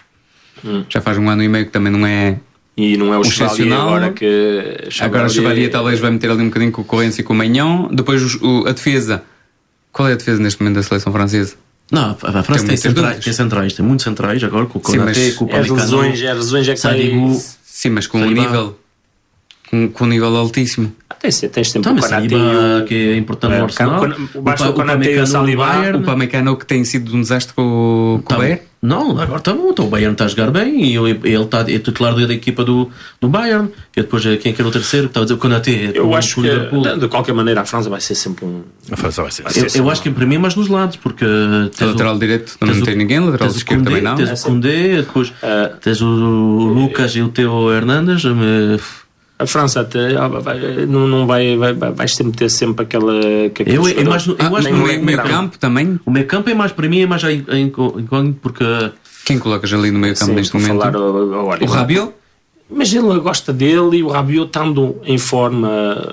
já faz um ano e meio que também não é. E não é o O Chevalier excepcional. agora que. Agora o Chevalier talvez vai meter ali um bocadinho de concorrência com o Maignan. Depois os- o- a defesa. Qual é a defesa neste momento da seleção francesa? Não, a França tem, muitas centrais, dúvidas. tem centrais, tem muitos centrais agora, com o Sim, Konaté, mas com o É as Upamecano, lesões, é as lesões é que vai. Sadigu. Sim, mas com um Saliba. nível. Com, com um nível altíssimo. Tens, tens sempre Também o Konaté Saliba, e o- que é importante É, no Arsenal. Kan- basta o Pa- Konaté e o Upamecano no Saliba. Bayern. O Pamecano que tem sido um desastre com, com Tá o Bayern. bom. Não, agora está bom. Então o Bayern está a jogar bem e ele ele está é titular da equipa do, do Bayern. E depois eh, quem é que era o terceiro? Estava a dizer o Konaté. Eu com- acho com o que, Liverpool. de, de qualquer maneira, a França vai ser sempre um. A França vai ser. Vai Eu, ser eu sempre acho que para mim é mais nos lados, porque tens Lateral o, direito tens não o- tem ninguém, lateral tens o esquerdo Koundé, também não. Tens o Koundé, depois Ah. tens o, o Lucas e o Teo Hernandes. eh, A França até, ah, vai- não, não vai, vai, vai, vais sempre ter sempre aquela. que aquele Eu- eu jogador- imagino- eu Ah, acho nem que No um meio, meio grande. campo também. O meio campo é mais, para mim, é mais a in- a inco- incógnito, porque Quem colocas ali no meio campo Sim, neste vou momento? falar o, o, O Rabiot? Mas ele gosta dele e o Rabiot estando em forma,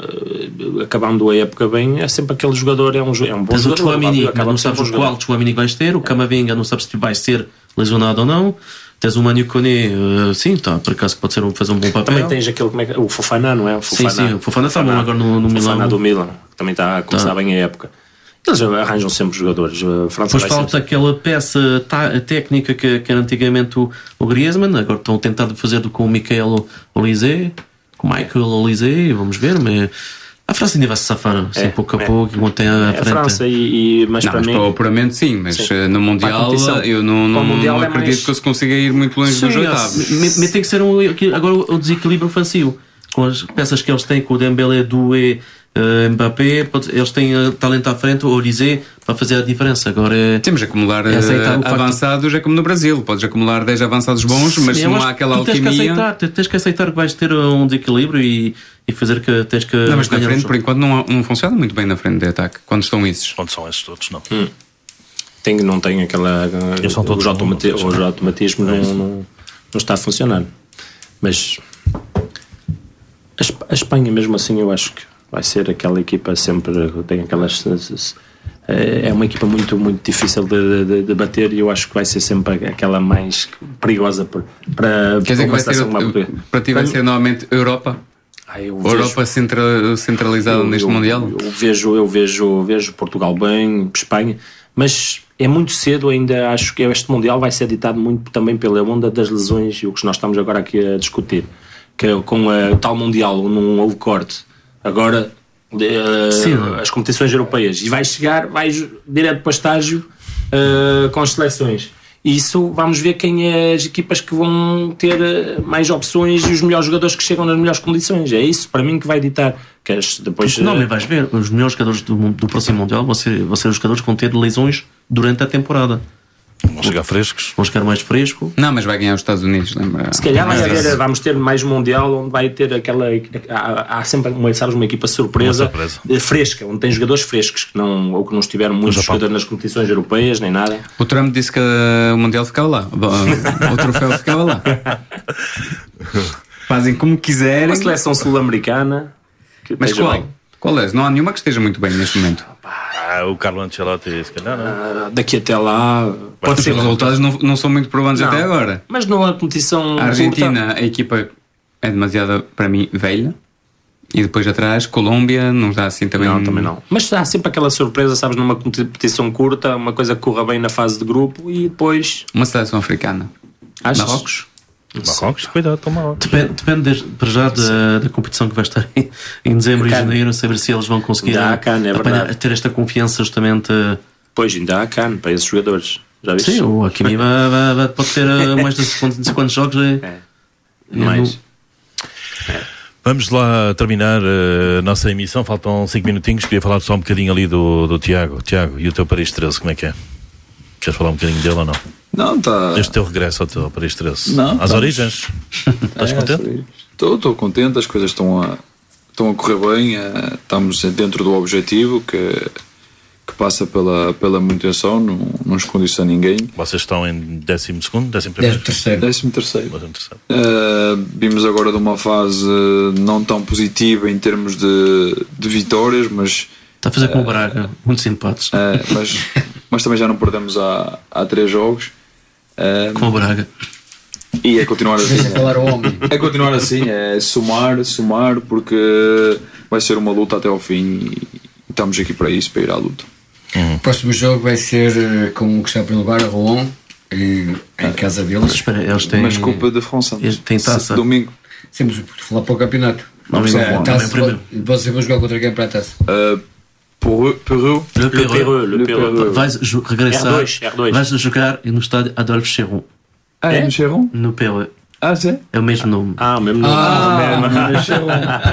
eh, acabando a época bem, é sempre aquele jogador, é um, jo- é um bom tens o jogador. Chouamini, Rabiot mas acaba não por ser um sabes bom o jogador. qual Chouamini vais ter. O Camavinga não sabes se vai ser lesionado ou não. Tens o Manu Koné, eh, sim, tá, por acaso pode ser um, fazer um bom papel. Também tens aquele, como é que, o Fofana, não é? O Sim, sim, o Fofana está bom agora no- no O Fofana Milão. do Milan, que também está a começar Tá. bem a época. Eles arranjam sempre jogadores. A França Depois vai falta sempre... aquela peça tá- técnica que, que era antigamente o, o Griezmann, agora estão a tentar fazer do com o Michael Olise, com o Michael Olise, vamos ver, mas a França ainda vai se safar assim, É, pouco a é. pouco, enquanto tem à É a frente. França e, e mas Não, para mas mim para o apuramento sim, mas Sim. eh, no Para a Mundial competição. eu não, Para o não, Mundial não é acredito mais- que eu se consiga ir muito longe dos Sim, oitavos. mas mas tem que ser um, agora o desequilíbrio ofensivo com as peças que eles têm, com o Dembélé, Doué, uh, Mbappé, pode- eles têm uh, talento à frente, o Olise, para fazer a diferença. Agora é. Temos acumular É aceitar eh, o facto- avançados, é como no Brasil. Podes acumular dez avançados bons, mas se Eu não acho há que aquela tu tens que alquimia. aceitar, te- tens que aceitar que vais ter um desequilíbrio e, e fazer que tens que. Não, mas na ganhar frente, o por jogo. enquanto, não, não funciona muito bem na frente de ataque. Quando estão esses. Onde são esses todos? Não. tem, não tem aquela. Eles são todos os, automati bons, não os automatismos não, não, não está a funcionar. Mas a, Esp- a Espanha, mesmo assim, eu acho que vai ser aquela equipa sempre. Tem aquelas. É uma equipa muito, muito difícil de, de, de bater e eu acho que vai ser sempre aquela mais perigosa para, para Quer dizer que uma vai ser, seleção como a portuguesa. para ti vai ser novamente Europa? Ah, eu vejo- Europa centra, centralizada eu- neste eu- Mundial? Eu vejo, eu vejo, vejo Portugal bem, Espanha, mas é muito cedo ainda. Acho que este Mundial vai ser ditado muito também pela onda das lesões e o que nós estamos agora aqui a discutir. Que com a- o tal Mundial não houve corte. Agora de, uh, as competições europeias, e vai chegar, vai direto para estágio uh, com as seleções. Isso, vamos ver quem é as equipas que vão ter mais opções e os melhores jogadores que chegam nas melhores condições. É isso, para mim, que vai ditar. Que as, depois, não, mas vais ver, os melhores jogadores do, do próximo Mundial vão ser, vão ser os jogadores que vão ter lesões durante a temporada. Vão chegar frescos. Vão chegar mais fresco. Não, mas vai ganhar os Estados Unidos, lembra? Se calhar vai haver, vamos ter mais um Mundial onde vai ter aquela. Há, há sempre uma, sabes, uma equipa surpresa, uma surpresa fresca, onde tem jogadores frescos que não, ou que não estiveram muitos jogadores nas competições europeias, nem nada. O Trump disse que o Mundial ficava lá, o troféu ficava lá. Fazem como quiserem. Uma seleção sul-americana. Mas qual? Bem. Qual é? Não há nenhuma que esteja muito bem neste momento. Ah, o Carlo Ancelotti, se calhar, não. Ah, daqui até lá. Pode ser, os resultados não, não são muito provavelmente até agora. Mas não há competição. A Argentina, curta. A equipa é demasiado, para mim, velha. E depois atrás, Colômbia, não está assim também. Não, também não. Mas há sempre aquela surpresa, sabes, numa competição curta, uma coisa que corra bem na fase de grupo e depois. Uma seleção africana. Achas? Marrocos? Marrocos, cuidado, toma lá. Depende, depende de, para já da, da competição que vai estar em, em dezembro e janeiro, saber se eles vão conseguir a, can, é apanhar, ter esta confiança justamente. Pois, ainda há can para esses jogadores. Já viste? Sim, o Hakimi vai, vai, vai, pode ter mais de quantos jogos. É, é. Mais. É. Vamos lá terminar a nossa emissão. Faltam cinco minutinhos. Queria falar só um bocadinho ali do, do Tiago. Tiago, e o teu Paris treze, como é que é? Queres falar um bocadinho dele ou não? Não, está. Este teu regresso ao teu Paris treze. Não, às tá. origens. Estás é, contente? Estou contente, as coisas estão a, estão a correr bem. Uh, estamos dentro do objetivo que, que passa pela, pela manutenção, não, não esconde-se a ninguém. Vocês estão em décimo segundo, décimo primeiro? Décimo terceiro. Décimo terceiro. Décimo terceiro. Uh, vimos agora de uma fase não tão positiva em termos de, de vitórias, mas. Está a fazer com o Braga, muitos empates. Uh, mas, mas também já não perdemos há, há três jogos. Uh, com o Braga. E é continuar assim. É, é continuar assim, é somar, somar, porque vai ser uma luta até ao fim e estamos aqui para isso, para ir à luta. Uhum. O próximo jogo vai ser com o que está em primeiro lugar, Rouen, em, em casa deles. Espera, eles têm. Mas Coupe de France. Tem taça. Domingo. Sim, mas falar para o campeonato. Vamos a taça. Vocês vão jogar contra quem para a taça? Uh, Peru, Peru, Le Peru, Le Peru. Vais regressar, R dois, R dois. Vais jogar no estádio Adolphe Chéron. Ah, é, é no Chéron? No Peru. Ah, sim? É o mesmo nome. Ah, o mesmo nome. Ah, no Chéron.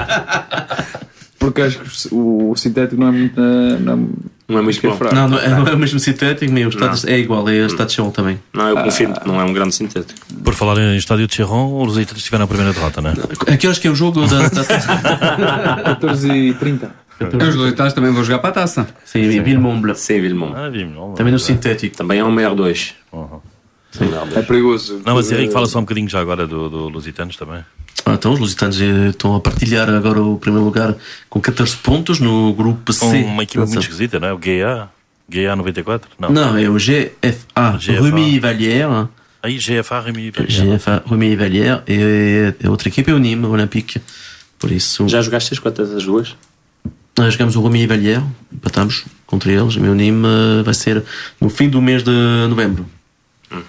Porque acho que o, o sintético não é muito. Não, não é muito bom. Fraco. Não, não é, não é o mesmo sintético, mas o estádio é igual, é o estádio de Chéron também. Não, eu confirmo que não é um grande sintético. Por falar em estádio de Chéron, os Lusitanos tiveram a primeira derrota, não é? Aqui acho que é o jogo da. catorze e trinta. Os Lusitanos também vão jogar para a taça. Sim, em Villemont. Sim, Villemont. Ah, Villemont. Também no sintético. Também é um R dois. Uhum. É perigoso. Não, mas Henrique, fala só um bocadinho já agora do, do Lusitanos também. Ah, então os Lusitanos estão a partilhar agora o primeiro lugar com catorze pontos no grupo C. Uma equipa muito esquisita, não é? O G A? G A noventa e quatro? Não, não é o G F A, Remy Vallière. Aí, G F A, Remy Vallière. G F A, Remy Vallière. E a outra equipa é o Nîmes, o Olympique. Por isso... Já jogaste as quantas as duas? Nós jogamos o Remy Vallière, empatamos contra eles. O meu Nîmes vai ser no fim do mês de novembro. Hum.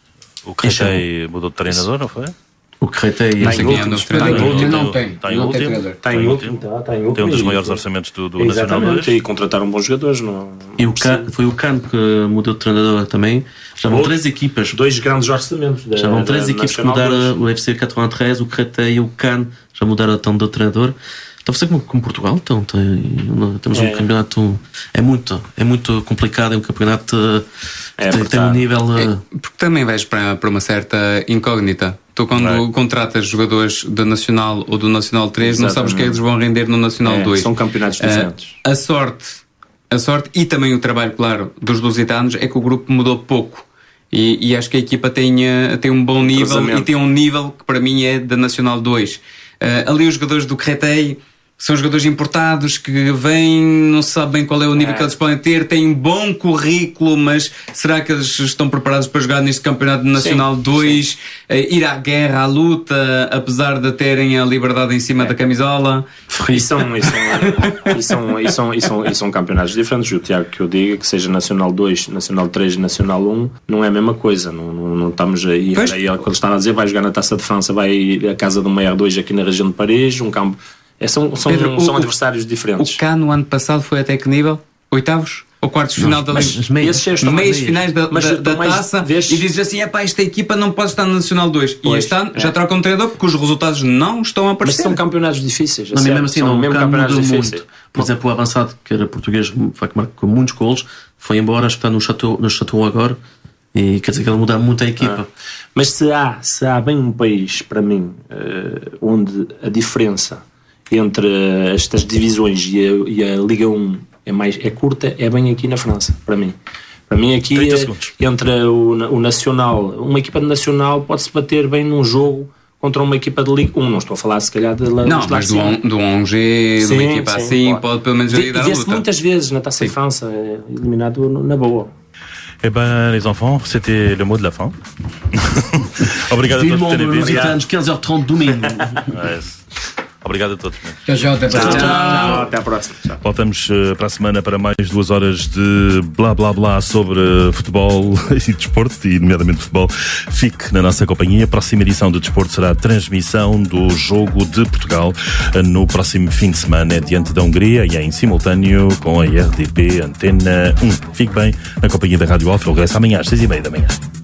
O Créteil mudou de treinador, não foi? O Créteil está em último. Está em último. Não tem. Está em último. Está em último. Tem um dos maiores orçamentos do, do Nacional dois. E contrataram bons jogadores. Não... E o Can, foi o Can que mudou de treinador também. Já vão três equipas. Dois grandes orçamentos. Da, já vão três da equipas que mudaram. O F C oitenta e três, o Créteil e o Can já mudaram a tão de treinador. Está a fazer como, como Portugal, então tem, temos um é. campeonato, é muito, é muito complicado, é um campeonato é, tem, tem um nível... É, porque também vais para, para uma certa incógnita. Tu quando é. contratas jogadores do Nacional ou do Nacional três, exatamente, não sabes o que é que eles vão render no Nacional é, dois. São campeonatos diferentes. Uh, a sorte, a sorte e também o trabalho, claro, dos lusitanos é que o grupo mudou pouco. E, e acho que a equipa tem, tem um bom nível e tem um nível que para mim é da Nacional dois. Uh, ali os jogadores do Créteil são jogadores importados que vêm, não se sabe bem qual é o nível é. que eles podem ter, têm bom currículo, mas será que eles estão preparados para jogar neste campeonato nacional dois, uh, ir à guerra, à luta, apesar de terem a liberdade em cima é. da camisola? E são, e, são, e, são, e, são, e, são, e são campeonatos diferentes. O Tiago que eu diga, que seja Nacional dois, Nacional três e Nacional um, não é a mesma coisa. Não, não, não estamos aí. Aí é o que eles estavam a dizer, vai jogar na Taça de França, vai ir à casa de uma R dois aqui na região de Paris, um campo. É, são são, Pedro, são o, adversários diferentes. O K no ano passado foi até que nível? Oitavos? Ou quartos de final da mas Liga? meias. Esses estão Meias mais finais da, mas da, estão da mais taça destes- e dizes assim, epá, esta equipa não pode estar no Nacional dois. E Pois, este ano é. já troca um treinador porque os resultados não estão a Mas aparecer. são campeonatos difíceis. a Não, sério, mesmo assim, são não, o mesmo K mudou campeonatos muito. difíceis. Por exemplo, o avançado, que era português, foi que marcou muitos golos, foi embora, acho que está no Chateau, no Chateau agora, e quer dizer que ele muda muito a equipa. Ah. Mas se há, se há bem um país, para mim, eh, onde a diferença entre estas divisões e a, e a Liga um é, mais, é curta, é bem aqui na França, para mim. Para mim aqui, trinta é, segundos. entre o, o Nacional, uma equipa de Nacional pode-se bater bem num jogo contra uma equipa de Liga um. Não estou a falar, se calhar, de lá Não, de lá mas de do, cima. On- do Angers, de uma Sim, equipa sim, assim, claro. pode pelo menos Vê- ali dar a Vê-se luta. muitas vezes na Taça de França, é eliminado na boa. Eh ben, les enfants, c'était le mot de la fin. Obrigado a todos por Filmam terem vindo. Lusitanos, quinze heures trente domingo. É, Obrigado a todos. Tchau, tchau, até para Tchau, já. até à próxima. Tchau. Voltamos uh, para a semana para mais duas horas de blá blá blá sobre uh, futebol e desporto, e nomeadamente futebol. Fique na nossa companhia. A próxima edição do Desporto será a transmissão do jogo de Portugal uh, no próximo fim de semana diante da Hungria e em simultâneo com a R D P Antena um. Fique bem na companhia da Rádio Alfa. Eu regresso amanhã às seis e meia da manhã.